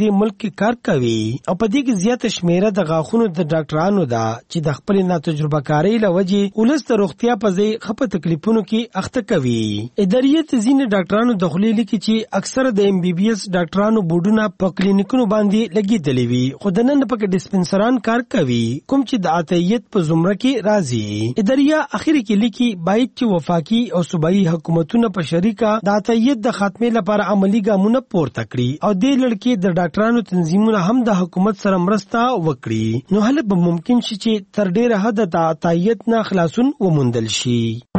دې ملک کې کار کوي او په دې کې زیاته شمیره د غاښونو د ډاکټرانو ده چې د خپل ناتجربه کارۍ له وجې ولس د روغتیا په ځای خپه تکلیفونو کې اخته کوي. اداریه ځینې ډاکټرانو د خولې لیکي چې اکثره د ایم بي بي ایس ډاکټرانو بورډونه په کلینیکونو باندې لګېدلې وي خو د نن پکې ډسپنسران کار کوي کوم چې د عطیت په زمره کې راځي. اداریه اخر کې لیکي باید چې وفاقي او صوبایي حکومتونه په شریکه د عطیت د خاتمې لپاره عملی ګامونه پورته کړي او دې لړ کې د ډاکټرانو تنظیمونه هم د حکومت سره مرسته وکړي نو هله به ممکن شي چې تر ډیره حده د عطیت نه خلاصون وموندل شي.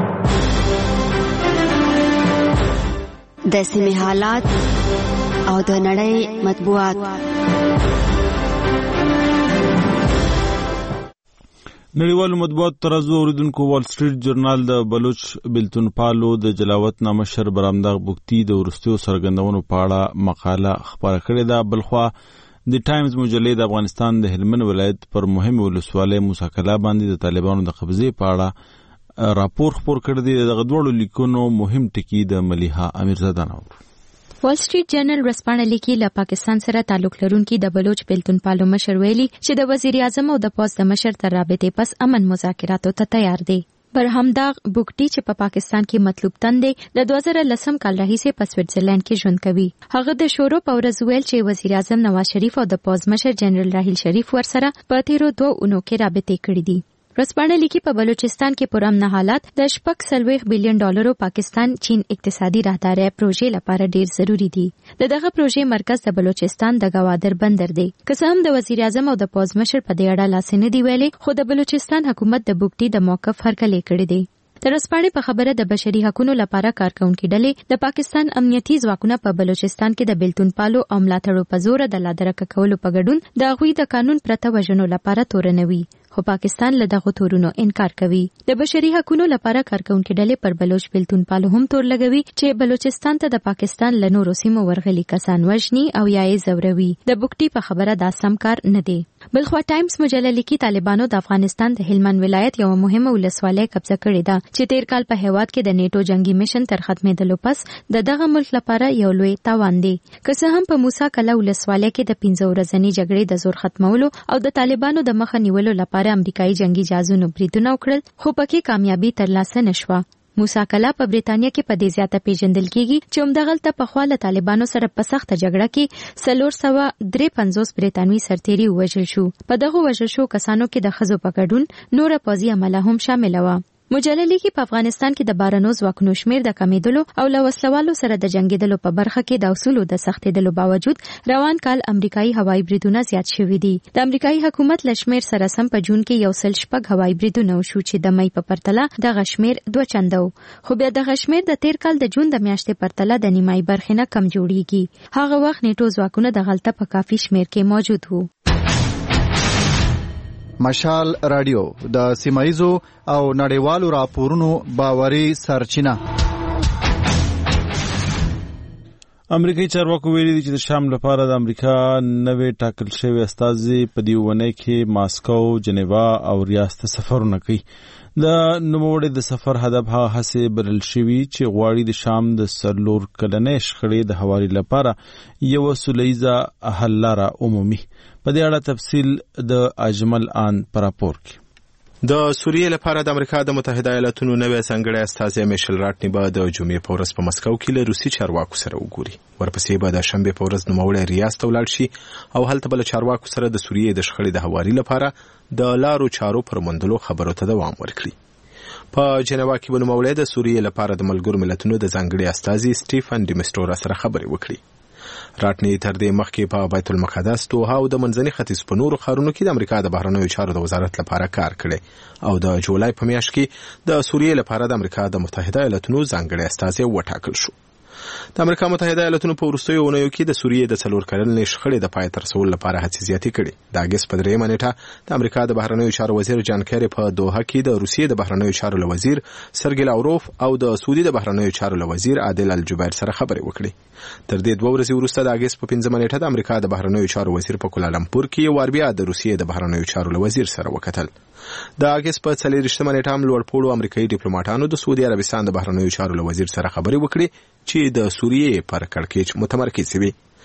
د سیمې حالات او د نړۍ مطبوعات. نړیوالو مطبوعاتو ترازو اوریدونکو وال سټریټ جورنال د بلوچ بلتون پالو د جلاوت نامه مشر برامداغ بوکتی د وروستیو څرګندونو په اړه مقاله خپاره کړې ده. بلخوا د ټایمز مجلې د افغانستان د هلمند ولایت پر مهم ولسوالۍ موسی کلا باندې د طالبانو د قبضې په اړه راپور خپور کړی دی. دغه دواړو لیکونو مهم ټکي د ملیحه امیرزاده نور. وال سټریټ جرنل ورځپاڼه لیکي له پاکستان سره تعلق لرونکي د بلوچ بلتون پالو مشر ویلي چې د وزیر اعظم او د پوز د مشر تر رابطې پس امن مذاکراتو ته تیار دی. برهمداغ بوکټي چې په پاکستان کې مطلوب تند دی د دوه زره لسم کال راهیسې په سویټزرلند کې ژوند کوي. هغه د شورو په ورځ ویل چې وزیر اعظم نواز شریف او د پوز مشر جنرال راحیل شریف ورسره په تیرو دوه اونو کې رابطې کړې دي. ورځپاڼه لیکي په بلوچستان کې پرامن حالات د شپږ څلوېښت بلین ډالرو پاکستان چین اقتصادي راهدارۍ پروژې لپاره ډیر ضروری دي. د دغه پروژې مرکز د بلوچستان د گوادر بندر دی. که څه هم د وزیر اعظم او د پوز مشر په دې اړه لاس نه دی ویلي خو د بلوچستان حکومت د بوکټي د موقف هرکلی کړی دی. د ورځپاڼې په خبره د بشري حقوقو لپاره کارکونکي ډلې د پاکستان امنیتي ځواکونه په بلوچستان کې د بلتون پالو او ملاتړو په زور د لادرکه کولو په ګډون د هغوی د قانون پرته وژنو لپاره تورنوي خو پاکستان له دغه تورونو انکار کوي. د بشري حقوقو لپاره کارکونکي ډلې پر بلوچ بلتون پالو هم تور لګوي چې بلوچستان ته د پاکستان له نورو سیمو ورغلي کسان وژني او یا یې زوروي. د بوکټي په خبره دا سم کار نه دی. بلخوا ټایمز مجله لیکي طالبانو د افغانستان د هلمند ولایت یو مهمه ولسوالۍ قبضه کړې ده چې تیر کال په هیواد کې د نیټو جنگي میشن تر ختمېدلو پس د دغه ملک لپاره یو لوی تاوان دی. که څه هم په موسی کلا ولسوالۍ کې د پنځه ورځنۍ جګړې د زور ختمولو او د طالبانو د مخه نیولو لپاره امریکایي جنگي جهازونو بریدونه وکړل خو پکې کامیابی ترلاسه نشوه. موسی کلا په بریتانیا کې په دې زیاته پیژندل کیږي چې همدغلته په خوا له طالبانو سره په سخته جګړه کې څلور سوه درې پنځوس بریتانوي سرتیري ووژل شو. په دغه وژل شو کسانو کې د ښځو په ګډون نوره پوځي عمله هم شامله وه. مجله لیکي په افغانستان کې د بارنو ځواکونو شمیر د کمیدلو او له وسلوالو سره د جنگیدلو په برخه کې د اصولو د سختېدلو باوجود روان کال امریکایي هوایي بریدونه زیات شوي دي. د امریکایي حکومت له شمیر سره سم په جون کې یو سل شپږ هوایي بریدونه وشو چې د مې په پرتله دغه شمیر دوه چنده و خو بیا دغه شمیر د تیر کال د جون د میاشتې پرتله د نیمایي برخې نه کم جوړیږي. هغه وخت نیټو ځواکونه دغلته په کافي شمیر کې موجود وو. مشال رادیو د سیمایزو او نړیوالو راپورونو باوري سرچینه. امریکایي چارواکو ویلي دي چې د شام لپاره د امریکا نوې ټاکل شوی استازي په دې ونې کې ماسکو، جنیوا او ریاض ته سفرونه کوي. د نوموړي د سفر هدف هغه هڅې بلل شوي چې غواړي د شام د څلور کلنې شخړې د هواري لپاره یوه سولیزه حل لاره عمومي. په دې اړه تفصیل د اجمل آن پر راپور کې. د سوریې لپاره د امریکا د متحده ایالاتونو نوی ځانګړی استازی میشل راټنی به د جمعې په ورځ په مسکو کې له روسي چارواکو سره وګوري. ورپسې به د شنبې په ورځ نوموړی ریاض ته ولاړ شي او هلته به له چارواکو سره د سوریې د شخړې د هواري لپاره د لارو چارو پر موندلو خبرو ته دوام ورکړي. په جنیوا کې به نوموړی د سوریې لپاره د ملګرو ملتونو د ځانګړي استازي سټیفن ډیمسټورا سره خبرې وکړي. راټنی تر دې مخکې په بیت المقدس، دوحه او د منځني ختیځ په نورو ښارونو کې د امریکا د بهرنیو چارو د وزارت لپاره کار کړی او د جولای په میاشت کې د سوریې لپاره د امریکا د متحده ایالاتونو ځانګړي استازی وټاکل شو. د امریکا متحده ایالاتونو په وروستیو اونیو کې د سوریې د څلور کلنې شخړې د پای ته رسولو لپاره هڅې زیاتې کړې. د اګست په درېیمه نیټه د امریکا د بهرنیو چارو وزیر جان کیری په دوحه کې د روسیې د بهرنیو چارو له وزیر سرګی لاوروف او د سعودي د بهرنیو چارو له وزیر عادل الجبیر سره خبرې وکړې. تر دې دوه ورځې وروسته د اګست په پنځمه نیټه د امریکا د بهرنیو چارو وزیر په کوالالمپور کې یو وار بیا د روسیې د بهرنیو چارو له وزیر سره وکتل. د اګست په څلېرویشتمه نیټه هم لوړپوړو امریکایي ډیپلوماټانو د سعودي عربستان د بهرنیو چارو له وزیر سره خبرې وکړې چې د سوریې پر کړکېچ متمرکز وي.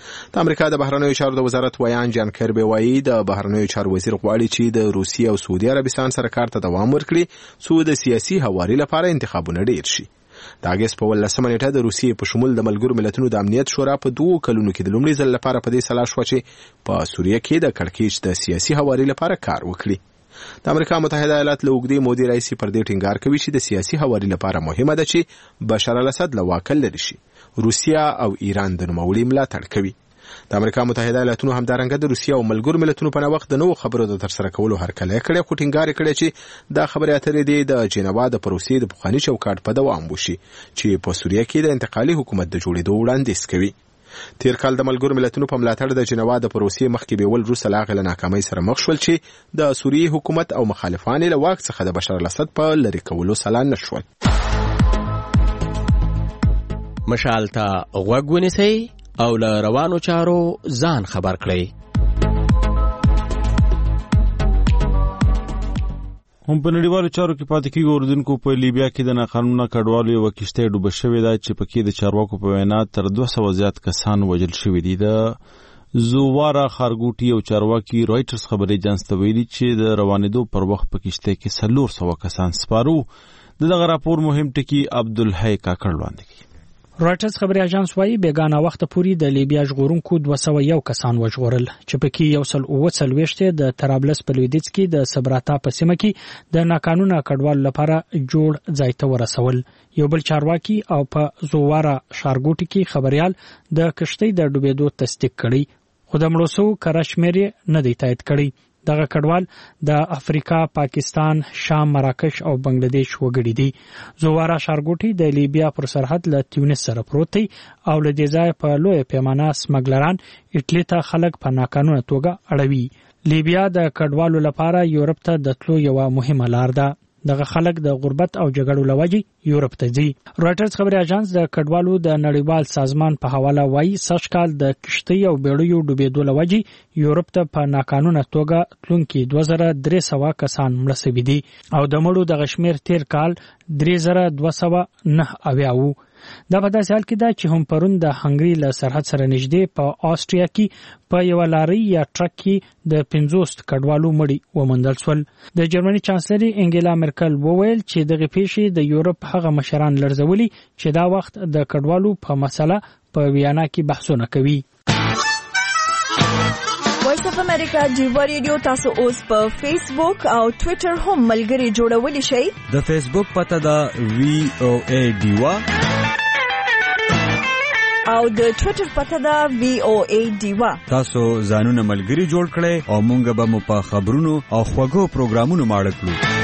د امریکا د بهرنیو چارو د وزارت ویان جان کربي وایي د بهرنیو چارو وزیر غواړي چې د روسیې او سعودي عربستان سره کار ته دوام ورکړي څو د سیاسي هواري لپاره انتخابونه ډیر شي. د اگست په ولسمه نیټه د روسیې په شمول د ملګرو ملتونو د امنیت شورا په دوه کلونو کې د لومړي ځل لپاره په دې سلا شوه چې په سوریه کې د کړکېچ د سیاسي هواري لپاره کار وکړي. د امریکا متحده ایالات له اوږدې مودې راهیسې پر دې ټینګار کوي چې د سیاسي هواري لپاره مهمه ده چې بشار الاسد له واکه لرې شي. روسیه او ایران د نوموړي ملاتړ کوي. د امریکا متحده ایالاتونو همدارنګه د روسیې او ملګرو ملتونو په نوښت د نوو خبرو د ترسره کولو هرکلی کړی، خو ټینګار کړی چې دا خبرې اترې دي د جنیوا د پروسې د پخواني چوکاټ په دوام وشي چې په سوریه کې د انتقالي حکومت د جوړېدو وړاندیز کوي. تیر کال د ملګرو ملتونو په ملاتړ د جنیوا د پروسې مخکې بیول وروسته له هغې له ناکامۍ سره مخ شول چې د سوریې حکومت او مخالفان له واک څخه د بشار الاسد په لرې کولو سلا نه شول. مشال ته غوږ ونیسئ او له روانو چارو ځان خبر کړئ. هم په نړیوالو چارو کې پاتې کېږي. اردوونکو په لیبیا کې د ناقانونه کډوالو یوه کښتۍ ډوبه شوې ده چې پکې د چارواکو په وینا تر دوه سوه زیات کسان وژل شوي دي. د زوواره ښارګوټي او چارواکي رایټرز خبري اژانس ته ویلي چې د روانېدو پر وخت په کښتۍ کې څلور سوه کسان سپاره وو. د دغه راپور مهم ټکي عبدالحی کاکړ وړاندې کوي. رایټرز خبري اژانس وايي بیګانه وخت پورې د لیبیا ژغورونکو دوه سوه یو کسان وژغورل چې پکې یو سل اووه څلوېښت د طرابلس په لویدیځ کې د صبراتا په سیمه کې د ناقانونه کډوالو لپاره جوړ ځای ته ورسول. یو بل چارواکي او په زوواره ښارګوټي کې خبريال د کښتۍ د ډوبېدو تصدیق کړی، خو د مړو سوو کره شمېر یې نه دی تایید کړی. دغه کډوال د افریقا، پاکستان، شام، مراکش او بنگلاديش وګړي دي. زوواره ښارګوټي د لیبیا پر سرحد له تیونس سره پروت دی او له دې ځایه په لویه پیمانه سمګلران اټلی ته خلک په ناقانونه توګه اړوي. لیبیا د کډوالو لپاره یورپ ته د تلو یوه مهمه لار ده. دغه خلک د غربت او جګړو لوجې یورپ ته ځي. رایټرز خبري اژانس د کډوالو د نړیوال سازمان په حواله وایي سږ کال د کښتۍ او بیړیو ډوبېدو لوجې یورپ ته په ناقانونه توګه تلونکي دوه زره درې سوه کسان مړه سوي دي او د مړو دغه شمېر تیر کال درې زره دوه سوه نهه اویا وو. دا په داسې حال کې ده چې هم پرون د هنګري له سرحد سره نږدې په آسټریا کې په یوه لارۍ یا ټرک کې د پنځوس کډوالو مړي وموندل شول. د جرمني چانسلري انګیلا مرکل وویل چې دغه پیښې د یورپ هغه مشران لړزولي چې دا وخت د کډوالو په مسله په ویانا کې بحثونه کوي. وایس اف امریکا ډیوا ریډیو تاسو اوس په فیسبوک او ټوئیټر هم ملګري جوړولی شئ. د فیسبوک پته ده وی او ای ډیوا او د ټوئیټر پته ده وی او ای ډیوا. تاسو ځانونه ملګري جوړ کړئ او مونږ به مو په خبرونو او خوږو پروګرامونو ماړه کړو.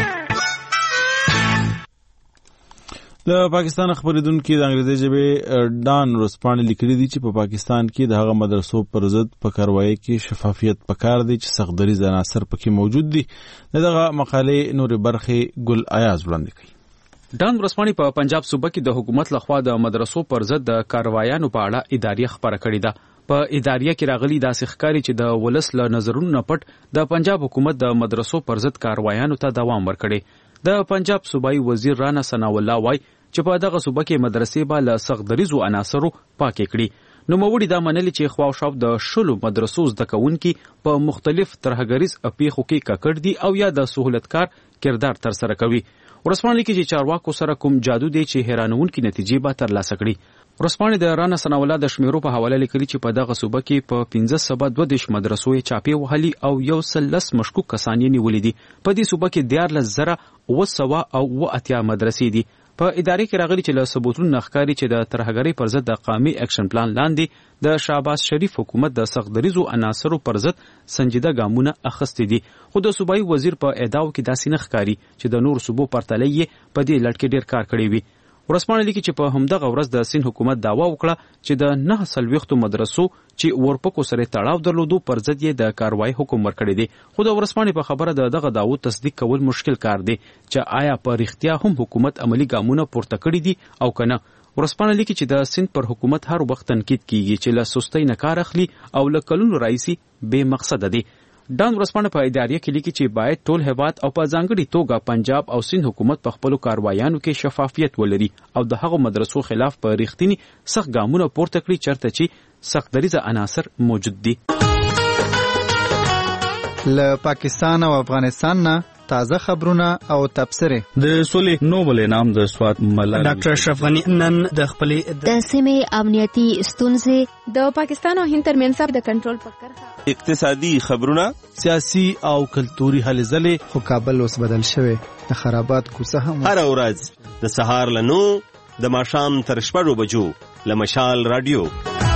د پاکستان خبریدونکو د انګریزي ژبې ډان ورسپانې لیکلي دي چې په پا پاکستان کې د هغه مدرسو پر ضد په کاروایی کې شفافیت پکار دی چې سختدریز عناصر پکې موجود دي. دغه مقالې نورې برخې ګل ایاز وړاندې کوي. ډان ورسپانې په پنجاب صوبه کې د حکومت لخوا د مدرسو پر ضد د کاروایانو په اړه اداري خبره کړې ده. په اداریه کې راغلي داسې ښکاري چې د ولس له نظرونو نه پټ د پنجاب حکومت د مدرسو پر ضد کاروایانو ته دوام ورکړي. د پنجاب صوبایي وزیر رانا ثناء الله وایي چې په دغه صوبه کې مدرسې به له سختدریزو عناصرو پاکې کړي. نوموړي دا منلي چې خواوشاو د شلو مدرسو زده کوونکي په مختلف ترهګریز پیښو کې ککړ دي او یا د سهولتکار کردار ترسره کوي. ورسپانې کې چې چارواکو سره کوم جادو دی چې حیرانونکې نتیجې به ترلاسه کړي. ورسپانې د رانا ثناء الله د شمیرو په حواله لیکلي چې په دغه صوبه کې په پنځه سوه دوه دېرش مدرسو یې چاپې وهلي او یو سل لس مشکوک کسان یې نیولي دي. په دې صوبه کې دیارلس زره اوه سوه او اوه اتیا مدرسې دي. په ادارې کې راغلي چې له ثبوتونو نه ښکاري چې د ترهګرۍ پر ضد د قومي اکشن پلان لاندې د شهباز شریف حکومت د سختدریزو عناصرو پر ضد سنجیده ګامونه اخیستي دي. خو د صوبایي وزیر په ادعاو کې داسې نه ښکاري چې د نورو صوبو پرتله یې په دې لړ کې ډېر کار کړی وي. ورسپانې لیکي چې په همدغه ورځ د سین حکومت دعوا وکړه چې د نهه څلوېښتو مدرسو چې ورپکو سره تړاو درلودو پر ضد یې د کاروایی حکم ورکړی دی. خو د ورسپانې په خبره د دغه دعوو تصدیق کول مشکل کار دی چې آیا په رښتیا هم حکومت عملی ګامونه پورته کړي دي او که نه. ورسپانې لیکي چې د سند پر حکومت هر وخت تنقید کیږي چې له سستۍ نه کار اخلي او له کلونو راهیسې بې مقصده دی. ډان ورسپانه په اداریه کې لیکي چې باید ټول هیواد او په ځانګړي توګه پنجاب او سند حکومت په خپل کاروایانو کې شفافیت ولري او د هغو مدرسو خلاف په ریښتینی سخت ګامونه پورته کړي چرته چې سخت دریزه عناصر موجود دي. له پاکستان او افغانستان نه تازه خبرونه او تبصرې. د سولې نوبل انعام د سوات ملال ډاکټر اشرف غنی نن د خپل د سیمې امنیتي ستونزې د پاکستان او هند ترمنځ د کنټرول په کرښه اقتصادي خبرونه سیاسي او کلتوري هلې ځلې. خو کابل اوس بدل شوی د خرابات کوڅه هم هر ورځ د سهار له نو د ماښام تر شپږو بجو له مشال رادیو.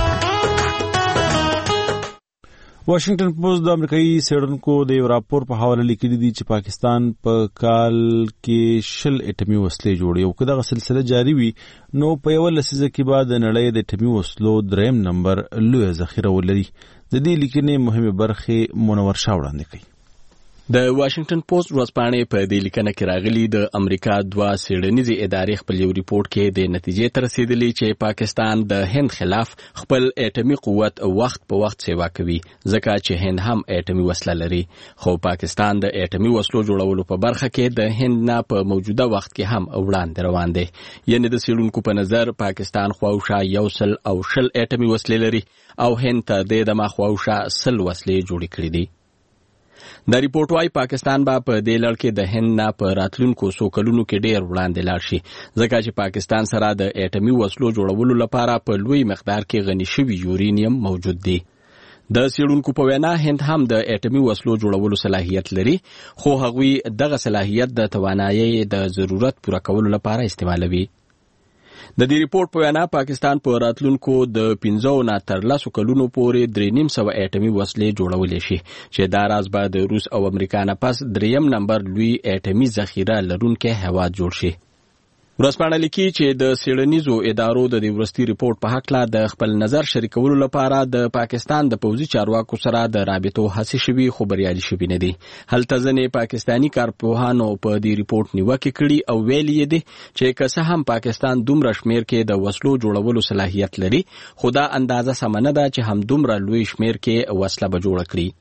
واشنگټن پوسټ د امریکایي څېړونکو د یو راپور په حواله لیکلي دي چې پاکستان په کال کې شل اټمي وسلې جوړي او که دغه سلسله جاري وي نو په یوه لسیزه کې به د نړۍ د اټمي وسلو دریم نمبر لویه ذخیره ولري. د دې لیکنې مهمې برخې منور شاه وړاندې کوي. د واشنگټن پوسټ ورځپاڼې په دې لیکنه کې راغلي د امریکا دوه څېړنیزې ادارې خپل یو ریپورت کې د نتیجې ته رسیدلي چې پاکستان د هند خلاف خپل اټمي قوت وخت په وخت سیوا کوي ځکه چې هند هم اټمي وسله لري. خو پاکستان د اټمي وسلو جوړولو په برخه کې د هند نه په موجوده وخت کې هم وړاندې روان دی. یعنې د څېړونکو په نظر پاکستان خواوشا یو سل او شل اټمي وسلې لري او هند ته د دمه خواوشا سل وسلې جوړې کړې دي. دا ریپورت وايي پاکستان به په دې لړ کې د هند نه په راتلونکو څو کلونو کې ډېر وړاندې لاړ شي ځکه چې پاکستان سره د اټمي وسلو جوړولو لپاره په لوی مقدار کې غني شوي یورینیم موجود دی. د څېړونکو په وینا هند هم د اټمي وسلو جوړولو صلاحیت لري خو هغوی دغه صلاحیت د توانایي د ضرورت پوره کولو لپاره استعمالوي. د دې ریپورت په وینا پاکستان په راتلونکو د پنځو نه تر لسو کلونو پورې درې نیم سوه اټمي وسلې جوړولی شي چې دا راز به د روس او امریکا نه پس دریم نمبر لوی اټمي ذخیره لرونکی هیواد جوړ شي. ورځپاڼه لیکي چې د څېړنیزو ادارو د دې وروستي ریپورت په هکله د خپل نظر شریکولو لپاره د پاکستان د پوځي چارواکو سره د رابطو هڅې شوي خو بریالي شوي نه دي. هلته ځینې پاکستاني کارپوهانو په دې ریپورت نیوکې کړي او ویلي یې دي چې که څه هم پاکستان دومره شمیر کې د وسلو جوړولو صلاحیت لري خو دا اندازه سمه نه ده چې همدومره لوی شمیر کې وسله به جوړه کړي.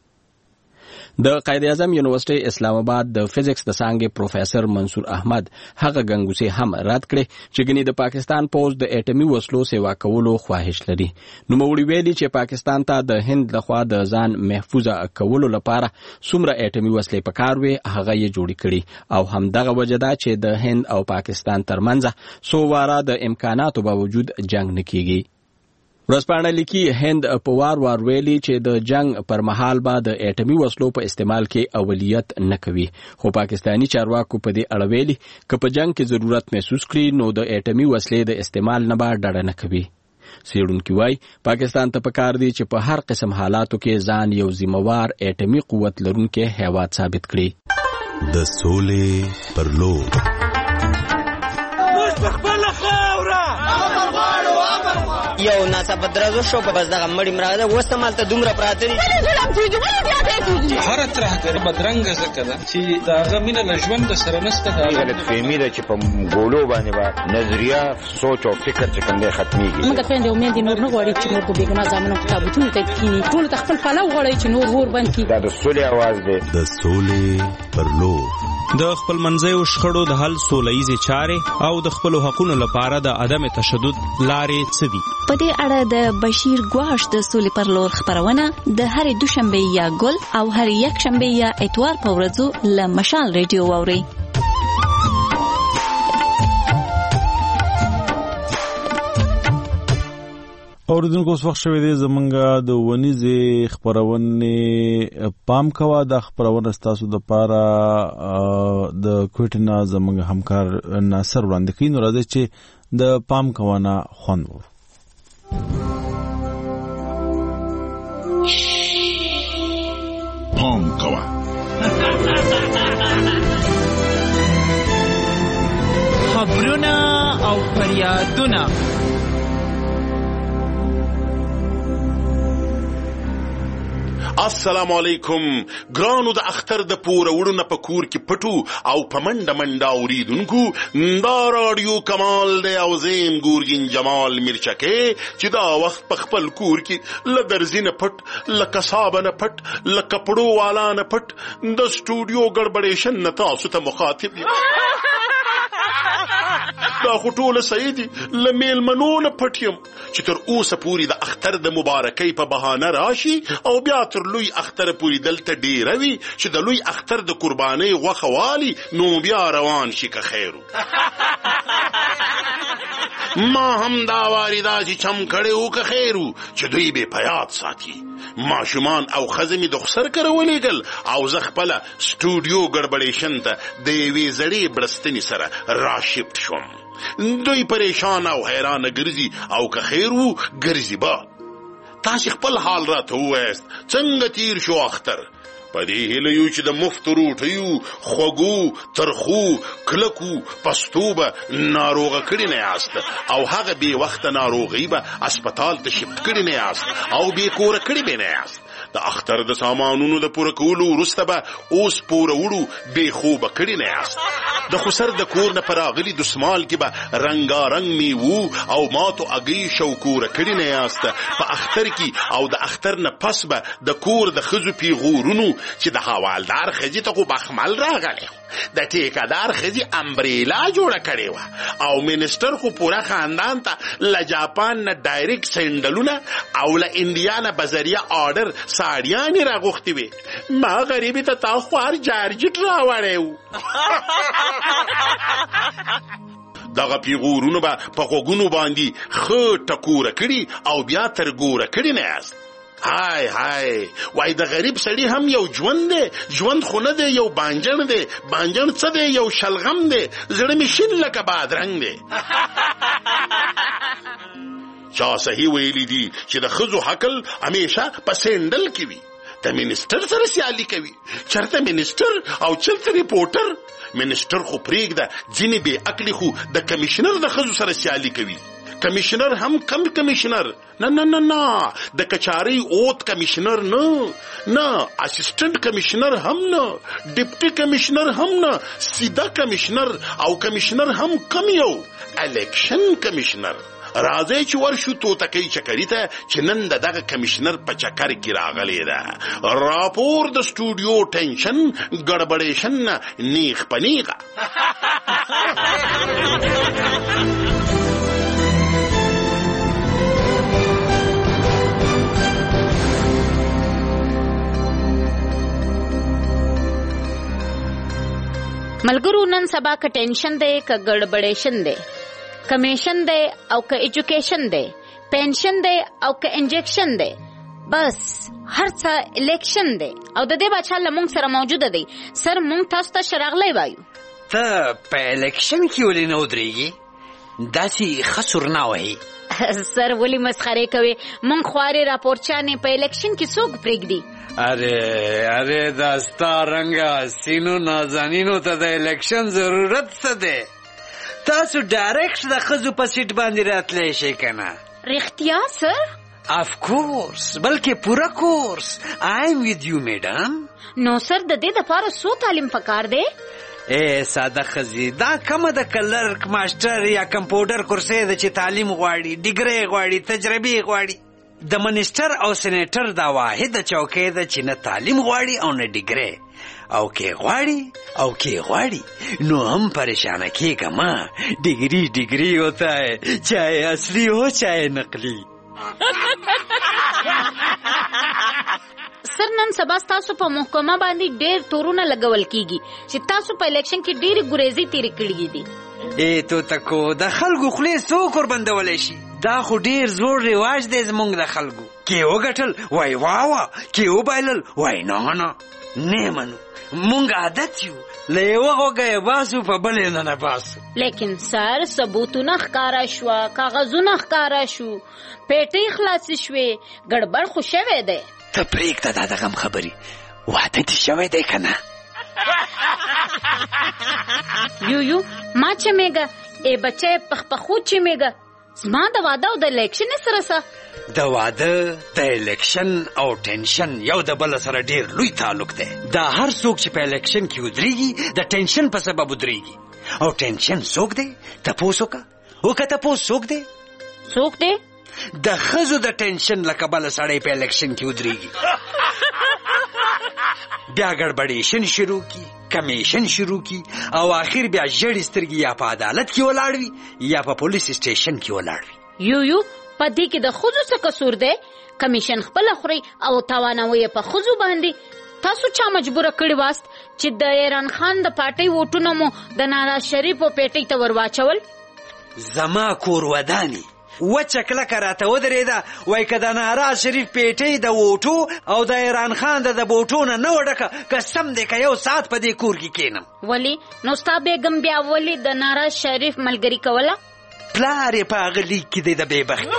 د قائد اعظم یونیورسيټي اسلام آباد د فزکس د څانګې پروفیسور منصور احمد هغه غنګوسي هم رد کړي چې ګنې د پاکستان پوز د اټمي وسلو سیوا کولو خواهش لري. نو موړي ویلي چې پاکستان ته د هند لخوا د ځان محفوظه کولو لپاره څومره اټمي وسلې پکار وي هغه یې جوړې کړي او همدغه وجه ده چې د هند او پاکستان ترمنځ څو واره د امکاناتو باوجود جنگ نه کیږي. ورځپاڼه لیکي هند په وار وار ویلي چې د جنگ پر مهال به د اټمي وسلو په استعمال کې اولیت نه کوي خو پاکستانی چارواکو په دې اړه ویلي که په جنگ کې ضرورت محسوس کړي نو د اټمي وسلې د استعمال نه به ډډه نه کوي. څېړونکي وایي پاکستان ته پکار دی چې په هر قسم حالاتو کې ځان یو ذمہوار اټمي قوت لرونکی هیواد ثابت کړي. د سولې پر لور یو ناڅاپه درزو شو په بس دغه مړی مراده وسته مالته دومره پراته دي هر ترهګر بدرنګ زکه ده چې داغه مینه له ژوند سره نسته ده غلط فهمي ده چې په ګولو باندې با نظریه سوچ او فکر چې کومه ختميږي. موږ ته د امید نور نه غواړي چې نور په بیګنا ځامنو کتابونه ته کینی ټول تخپل پلو غواړي چې نور ور باندې دا د سولې आवाज ده. د سولې پر لور د خپل منځیو شخړو د حل سولهییزې چارې او د خپلو حقونو لپاره د عدم تشدد لارې څه دي. په دې اړه د بشیر ګواش د سولې پر لور خبرونه د هرې دوشنبه یا ګل او هرې یک شنبه یا اتوار په ورځو له مشال ریډیو واورئ. اوریدونکو اوس وخت شوی دی زمونږ د ونیزې خپرونې پام کوه. دا خپرونه ستاسو دپاره د کوټې نه زمونږ همکار ناصر وړاندې کوي. نو راځئ چې د پام کوه نه خوند وو. پام کوه خبرونه او فریادونه السلام علیکم ګرانو د اختر د پوره وړونه په کور کې پټو او په منډه منډه اوریدونکو دا رادیو کمال دی او زیم ګورګین جمال میرچکه چې دا وخت په خپل کور کې له درزینه پټ له کسابه نه پټ له کپړو والا نه پټ د سټوډیو ګړبړېشن نه تاسو ته مخاطب یم دا خو ټوله صحیح دي له میلمنو نه پټ یم چې تر اوسه پورې د اختر د مبارکۍ په بهانه راشي او بیا تر لوی اختر پورې دلته ډیره وي چې د لوی اختر د قربانۍ غوښه والي نو بیا روان شي که خیرو ما هم دا واري داسې چم کړی و که خیرو چې دوی بې په یاد ساتي ماشومان او ښځې مې د خسر کره ولېږل او زه خپله سټوډیو ګړبړېشن ته د یوې زړې بړستنې سره راشفت شوم دوی پریشان او حیرانه ګرځي او که خیر وو ګرځي به تاسې خپل حال راته ووایاست څنګه تیر شو اختر په دې هیله یو چې د مفتو روټیو خوږو ترخو کلکو پستو به ناروغه کړي نه یاست او هغه بې وخته ناروغۍ به اسپتال ته شفت کړي نه یاست او بې کوره کړي به نه یاست د اختر د سامانونو د پوره کولو وروسته به اوس پوره وړو بې خوبه کړي نه یاست د خسر د کور نه په راغلي دسمال کې به رنګارنګ میوو او ماتو اګۍ شوکوره کړي نه یاست په اختر کې او د اختر نه پس به د کور د ښځو پیغورونو چې د حوالدار ښځې ته خو بخمل راغلی د ټیکهدار ښځې امبریلا جوړه کړې وه او منسټر خو پوره خاندان ته له جاپان نه ډایرکټ سینډلونه او له انډیا نه بذریعه آرډر ساړیانې راغوښتې وې ما غریبې ته تا خوار جارجټ راوړی و دغه پیغورونه به په غوږونو باندې ښه ټکوره کړي او بیا تر ګوره کړي نه یاست هاي هاي وای د غریب سړی هم یو ژوند دی ژوند خو نه دی یو بانجن دی بانجن څه دی یو شلغم دی زړه مې شین لکه بادرنګ دی چا صحیح ویلی دي چې د ښځو حقل همیشه په سینډل کې وي د منسټر سره سیالي کوي چرته منسټر او چرته ریپورټر منسټر خو پرېږده ځینې بې عقلي خو د کمیشنر د ښځو سره سیالي کوي کمیشنر هم کم کمیشنر نه نه نه نه د کچاري اوت کمیشنر نه نه اسسټنټ کمیشنر هم نه ډیپټي کمیشنر هم نه سیده کمیشنر او کمیشنر هم کم یو الیکشن کمیشنر راځي چې ورشو توتکۍ چکري ته چې نن د دغه کمیشنر په چکر کې راغلی ده راپور د سټوډیو ټینشن ګړبړېشن نیغ په نیغه ملګرو نن سبا که ټینشن دی که ګړبړېشن دی کمیشن دی او که ایجوکیشن دی پینشن دی او که انجیکشن دی بس هر څه الیکشن دی او د دې بادشاه له موږ سره موجوده دی سر موږ تاسو ته شراغلی وایو ته په الیکشن کې ولې نه ودرېږي داسې ښه سورنا وهي سر ولې مسخرې کوي موږ خوارې راپورچانې په الیکشن کې څوک پرېږدي اره اره دا ستا رنګه سینو نازنینو ته د الیکشن ضرورت څه دی تاسو ډایرکټ د ښځو په سیټ باندې راتلی شئ که نه رښتیا سر اف کورس بلکې پوره کورس آی ایم وید یو میډم نو سر د دې دپاره څو تعلیم پکار دی ای ساده ښځې دا کمه د کلرک ماسټر یا کمپیوټر کورسۍ ده چې تعلیم غواړي ډیګرۍ غواړي تجربې غواړي د منسټر او سینیټر دا واحده چوکۍ ده چې نه تعلیم غواړي او نه ډیګرۍ او کې غواړي او کې غواړي نو هم پریشانه کېږه ما ډیګري ډیګري ہوتا ہے چاہے اصلی ہو چاہے نقلی سر نن سبا تاسو په محکمه باندې ډېر تورونه لګول کیږي چې تاسو په الیکشن کې ډېرې ګریزي تیرې کړې دي ای تو تکو د خلکو خولې څوک وربندولی شي دا خو ډېر زوړ رواج دی زموږ د خلکو کې وګټل وای واوا کې وبایلل وای نه نه نه منو مونږ عادت یو له یوه غوږه یې باسو په بلې نه نه باسو لیکن سر ثبوتونه ښکاره شوه کاغذونه ښکاره شو پیټۍ خلاصې شوې ګډبډ خو شوی دی ته پرېږده دا د غم خبرې واده دې شوی دی که نه یو یو ما چمېږه ای بچی پخپخو چمېږه زما د واده او د الیکشن سره سره د واده د الیکشن او ټینشن یو د بل سره ډیر لوی تعلق دی. دا هر څوک چې په الیکشن کې ودرېږي د ټینشن په سبب ودرېږي. او ټینشن څوک دی؟ تپوس وکړه. وکړه تپوس څوک دی؟ څوک دی؟ د ښځو د ټینشن له کبله سړی په الیکشن کې ودرېږي. بیا ګډبډېشن شروع کی، کمیشن شروع کی او آخر بیا ژړې سترګې یا په عدالت کې ولاړ وي یا په پولیس سټیشن کې ولاړ وي. یو یو په دې کې د ښځو څه قصور دی؟ کمیشن خپله خوري او تاوانوي په ښځو باندې. تاسو چا مجبوره کړي واست چې د عمران خان د پارټۍ ووټونه مو د ناراض شریف په پیټۍ ته ور واچول؟ زما کور وداني وچه کلکه راته ودرېده. وایي که د ناراض شریف پیټۍ د ووټو او د عمران خان د بوټو نه نه وډکه، قسم دی که یو ساعت په دې کور کې کېنم. ولې نو ستا بیګم بیا ولې د ناراض شریف ملګري کوله؟ پلار یې په هغه لیک کې دی د بېبختي.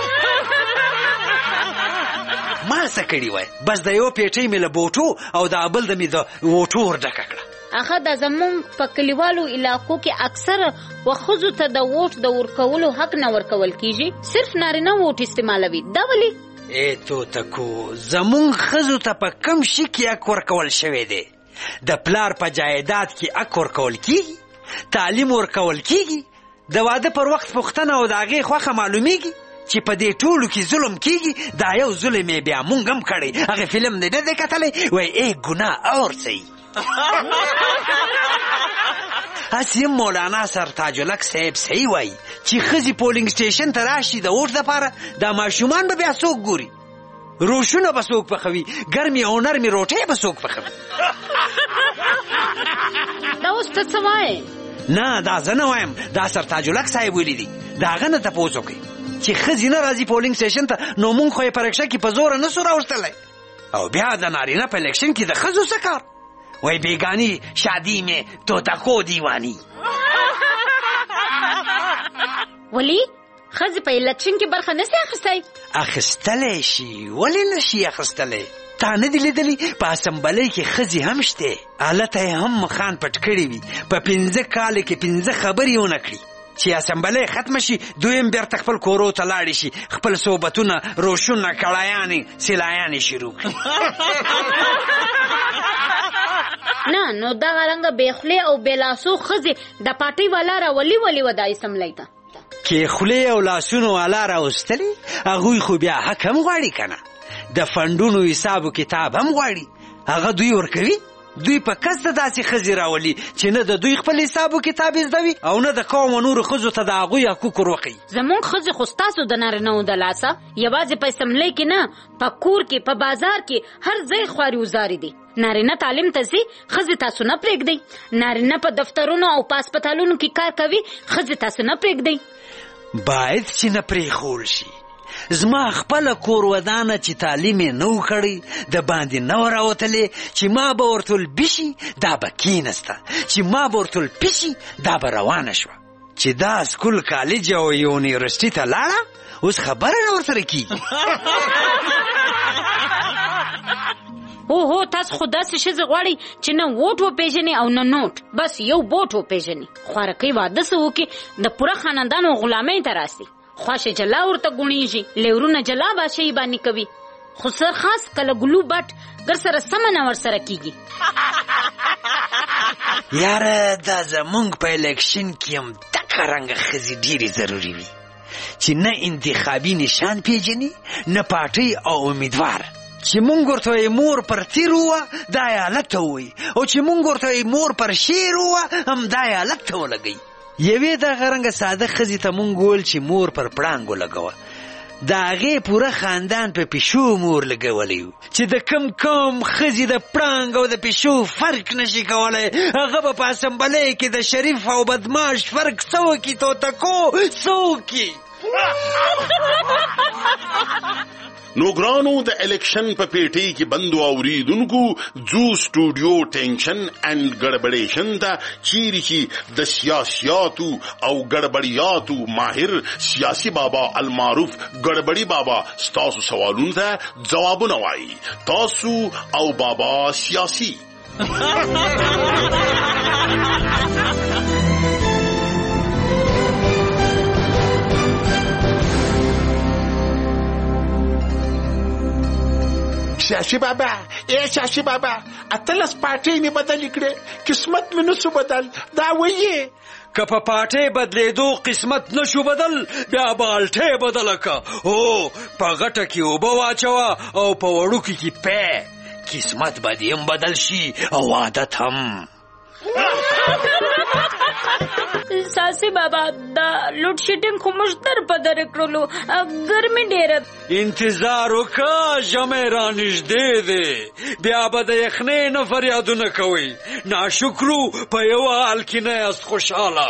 ما څه کړي وای؟ بس د یو پیټۍ مې له بوټو او د بل د مې د ووټو ورډکه کړه. اخه د زمونږ په کلیوالو علاقو کې اکثره وښځو ته د ووټ د ورکولو حق نه ورکول کیږي، صرف نارینه ووټ استعمالوي. دا ولې؟ ای توتکو، زمونږ ښځو ته په کم شي کې حق ورکول شوی دی؟ د پلار په جایداد کې حق ورکول کیږي، تعلیم ورکول کیږي، د واده پر وخت پوښتنه او د هغې خوښه معلومیږي. چې په دې ټولو کې ظلم کیږي. دا یو ظلم یې بیا مونږ هم کړی. هغې فلم دی نه دی کتلی؟ وایي ای ګناه اور صحیح. هسې مولانا سرتاج الحق صاحب صحیح وایي چې ښځې پولینګ سټیشن ته راشي د ووټ دپاره، دا ماشومان به بیا څوک ګوري؟ روشونه به څوک پخوي؟ ګرمې او نرمې روټۍ به څوک پخوي؟ دا اوس ته څه وایې؟ نه دا زه نه وایم، دا سرتاج الحق صاحب ویلي دي. د هغه نه تپوس وکړئ چې ښځې نه راځي پولینګ سټیشن ته، نو مونږ خو یې په رکشه کې په زوره نه سو راوستلی. او بیا د نارینه په الیکشن کې د ښځو څه کار؟ وای بیگانی شادی میں توتکو دیوانی. ولی ښځې په الیکشن کې برخه نشي اخیستی؟ اخیستلی شي، ولې نشي اخیستلی؟ تا نه دي لیدلي په اسمبلۍ کې ښځې هم شته، هلته یې هم مخان پټ کړي وي. په پنځه کاله کې پنځه خبرې ونه کړي چې اسمبلۍ ختمه شي، دویم بیرته خپل کورو ته لاړې شي، خپل صحبتونه، روشونه، کړایانې، سلایانې شروع کړي. نه نو دغه رنګه بې خولې او بې لاسو ښځې د پارټۍ والا راولي ولې وه دا اسمبلۍ ته؟ کې خولې او لاسونو والا راوستلي، هغوی خو بیا حق هم غواړي که نه؟ د فنډونو حساب و کتاب هم غواړي، هغه دوی ورکوي. دوی په کس د داسې ښځې راولي چې نه د دوی خپل حساب و کتاب زده وي او نه د قوم و نورو ښځو ته د هغوی حقوق ور وښیي. زمونږ ښځې خو ستاسو د نارینهو د لاسه یوازې په اسمبلۍ کې نه، په کور کې، په بازار کې، هر ځای خواري وزاري دي. نارینه تعلیم ته ځي، ښځې تاسو نه پرېږدئ. نارینه په دفترونو او په هسپتالونو کې کار کوي، ښځې تاسو نه پرېږدئ. باید چې نه پرېښول شي. زما خپله کور ودانه چې تعلیم یې نه و کړی، د باندې نه و راوتلی، چې ما به ورته البي شي دا به کېنسته، چې ما به ورته البي شي دا به روانه شوه. چې دا سکول کالج او یونیورسټي ته لاړه، اوس خبره نه ورسره کېږي. هو هو تاسو خو داسې ښځې غواړئ چې نه ووټ وپېژني او نه نوټ، بس یو بوټ وپېژني. خوارکۍ واده څه وکړي، د پوره خاندان غلامۍ ته راسي، خواشه جلا ورته ګوڼېږي، لیورونه جلا بادشاهي باندې کوي، خو سر خاص کله ګلو بټ ګر سره سمه نه ورسره کېږي. یاره دا زمونږ په الیکشن کې هم دغه رنګه ښځې ډېرې ضروري وي چې نه انتخابي نشان پېژني، نه پارټۍ او امیدوار. چې مونږ ورته مور پر تیر ووه دا یې هلک ته ووایي، او چې مونږ ورته مور پر شیر ووه هم دا یې هلک ته ولګوي. یوې دغه رنګه ساده ښځې ته مونږ وویل چې مور پر پړانګ ولګوه، د هغې پوره خاندان په پیشو مور لګولی و، چې د کم کم ښځې د پړانګ او د پیشو فرق نشي کولی. هغه به په اسمبلۍ کې د شریف او بدماش فرق څه وکړي؟ توتکو څه وکړي؟ نو ګرانو د الیکشن په پیټۍ کې بندو اوریدونکو ځو سټوډیو ټینشن اینڈ ګډبډېشن ته، چیرې چې د سیاسیاتو او ګډبډیاتو ماهر سیاسي بابا المعروف ګډبډي بابا ستاسو سوالونو ته ځوابونه وایي. تاسو او بابا سیاسي. سیاسي بابا ای سیاسي بابا اتلس پارټۍ مې بدل کړې قسمت مې نسو بدل دا وایي که په پاټې بدلېدو قسمت نشو بدل بیا بالټې بدله که هو په غټه کې اوبه واچوه او په وړوکي کې پی قسمت به دې هم بدل شي او عادت هم ساسي بابا دا لوډ شیډینګ خو موږ در په در کړلو ګرمي ډېره انتظار وکړه ژمی رانږدې دی بیا به د یخنۍ نه فریادونه کوئ ناشکرو په یوه حال کې نه یاست خوشحاله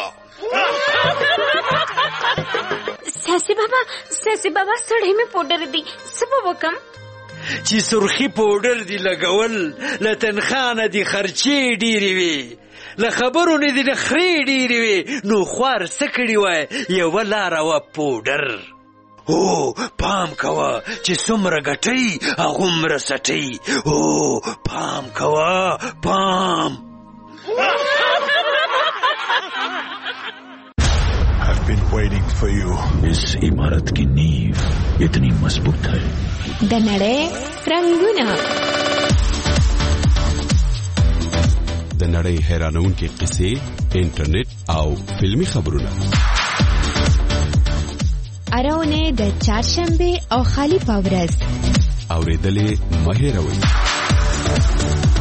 ساسي بابا ساسي بابا سړی مې پوډر دی څه به وکم چې سرخي پوډر دی لګول له تنخواه نه دي خرچې ډېرې وي له خبرو نه دي نخرې ډېرې وي نو خوار څه کړي وای یوه لاره وه پوډر او پام کوه چې څومره ګټئ هغومره سټئ او پام کوه پام I've been waiting for you. इस इमारत की नींव इतनी मजबूत है. د نړۍ رنگونه د نړۍ حیرانونکې قصې انټرنیټ او فلمی خبرونه اراونه د چهارشنبه او خالی پاورز اوریدلې مه هېروئ.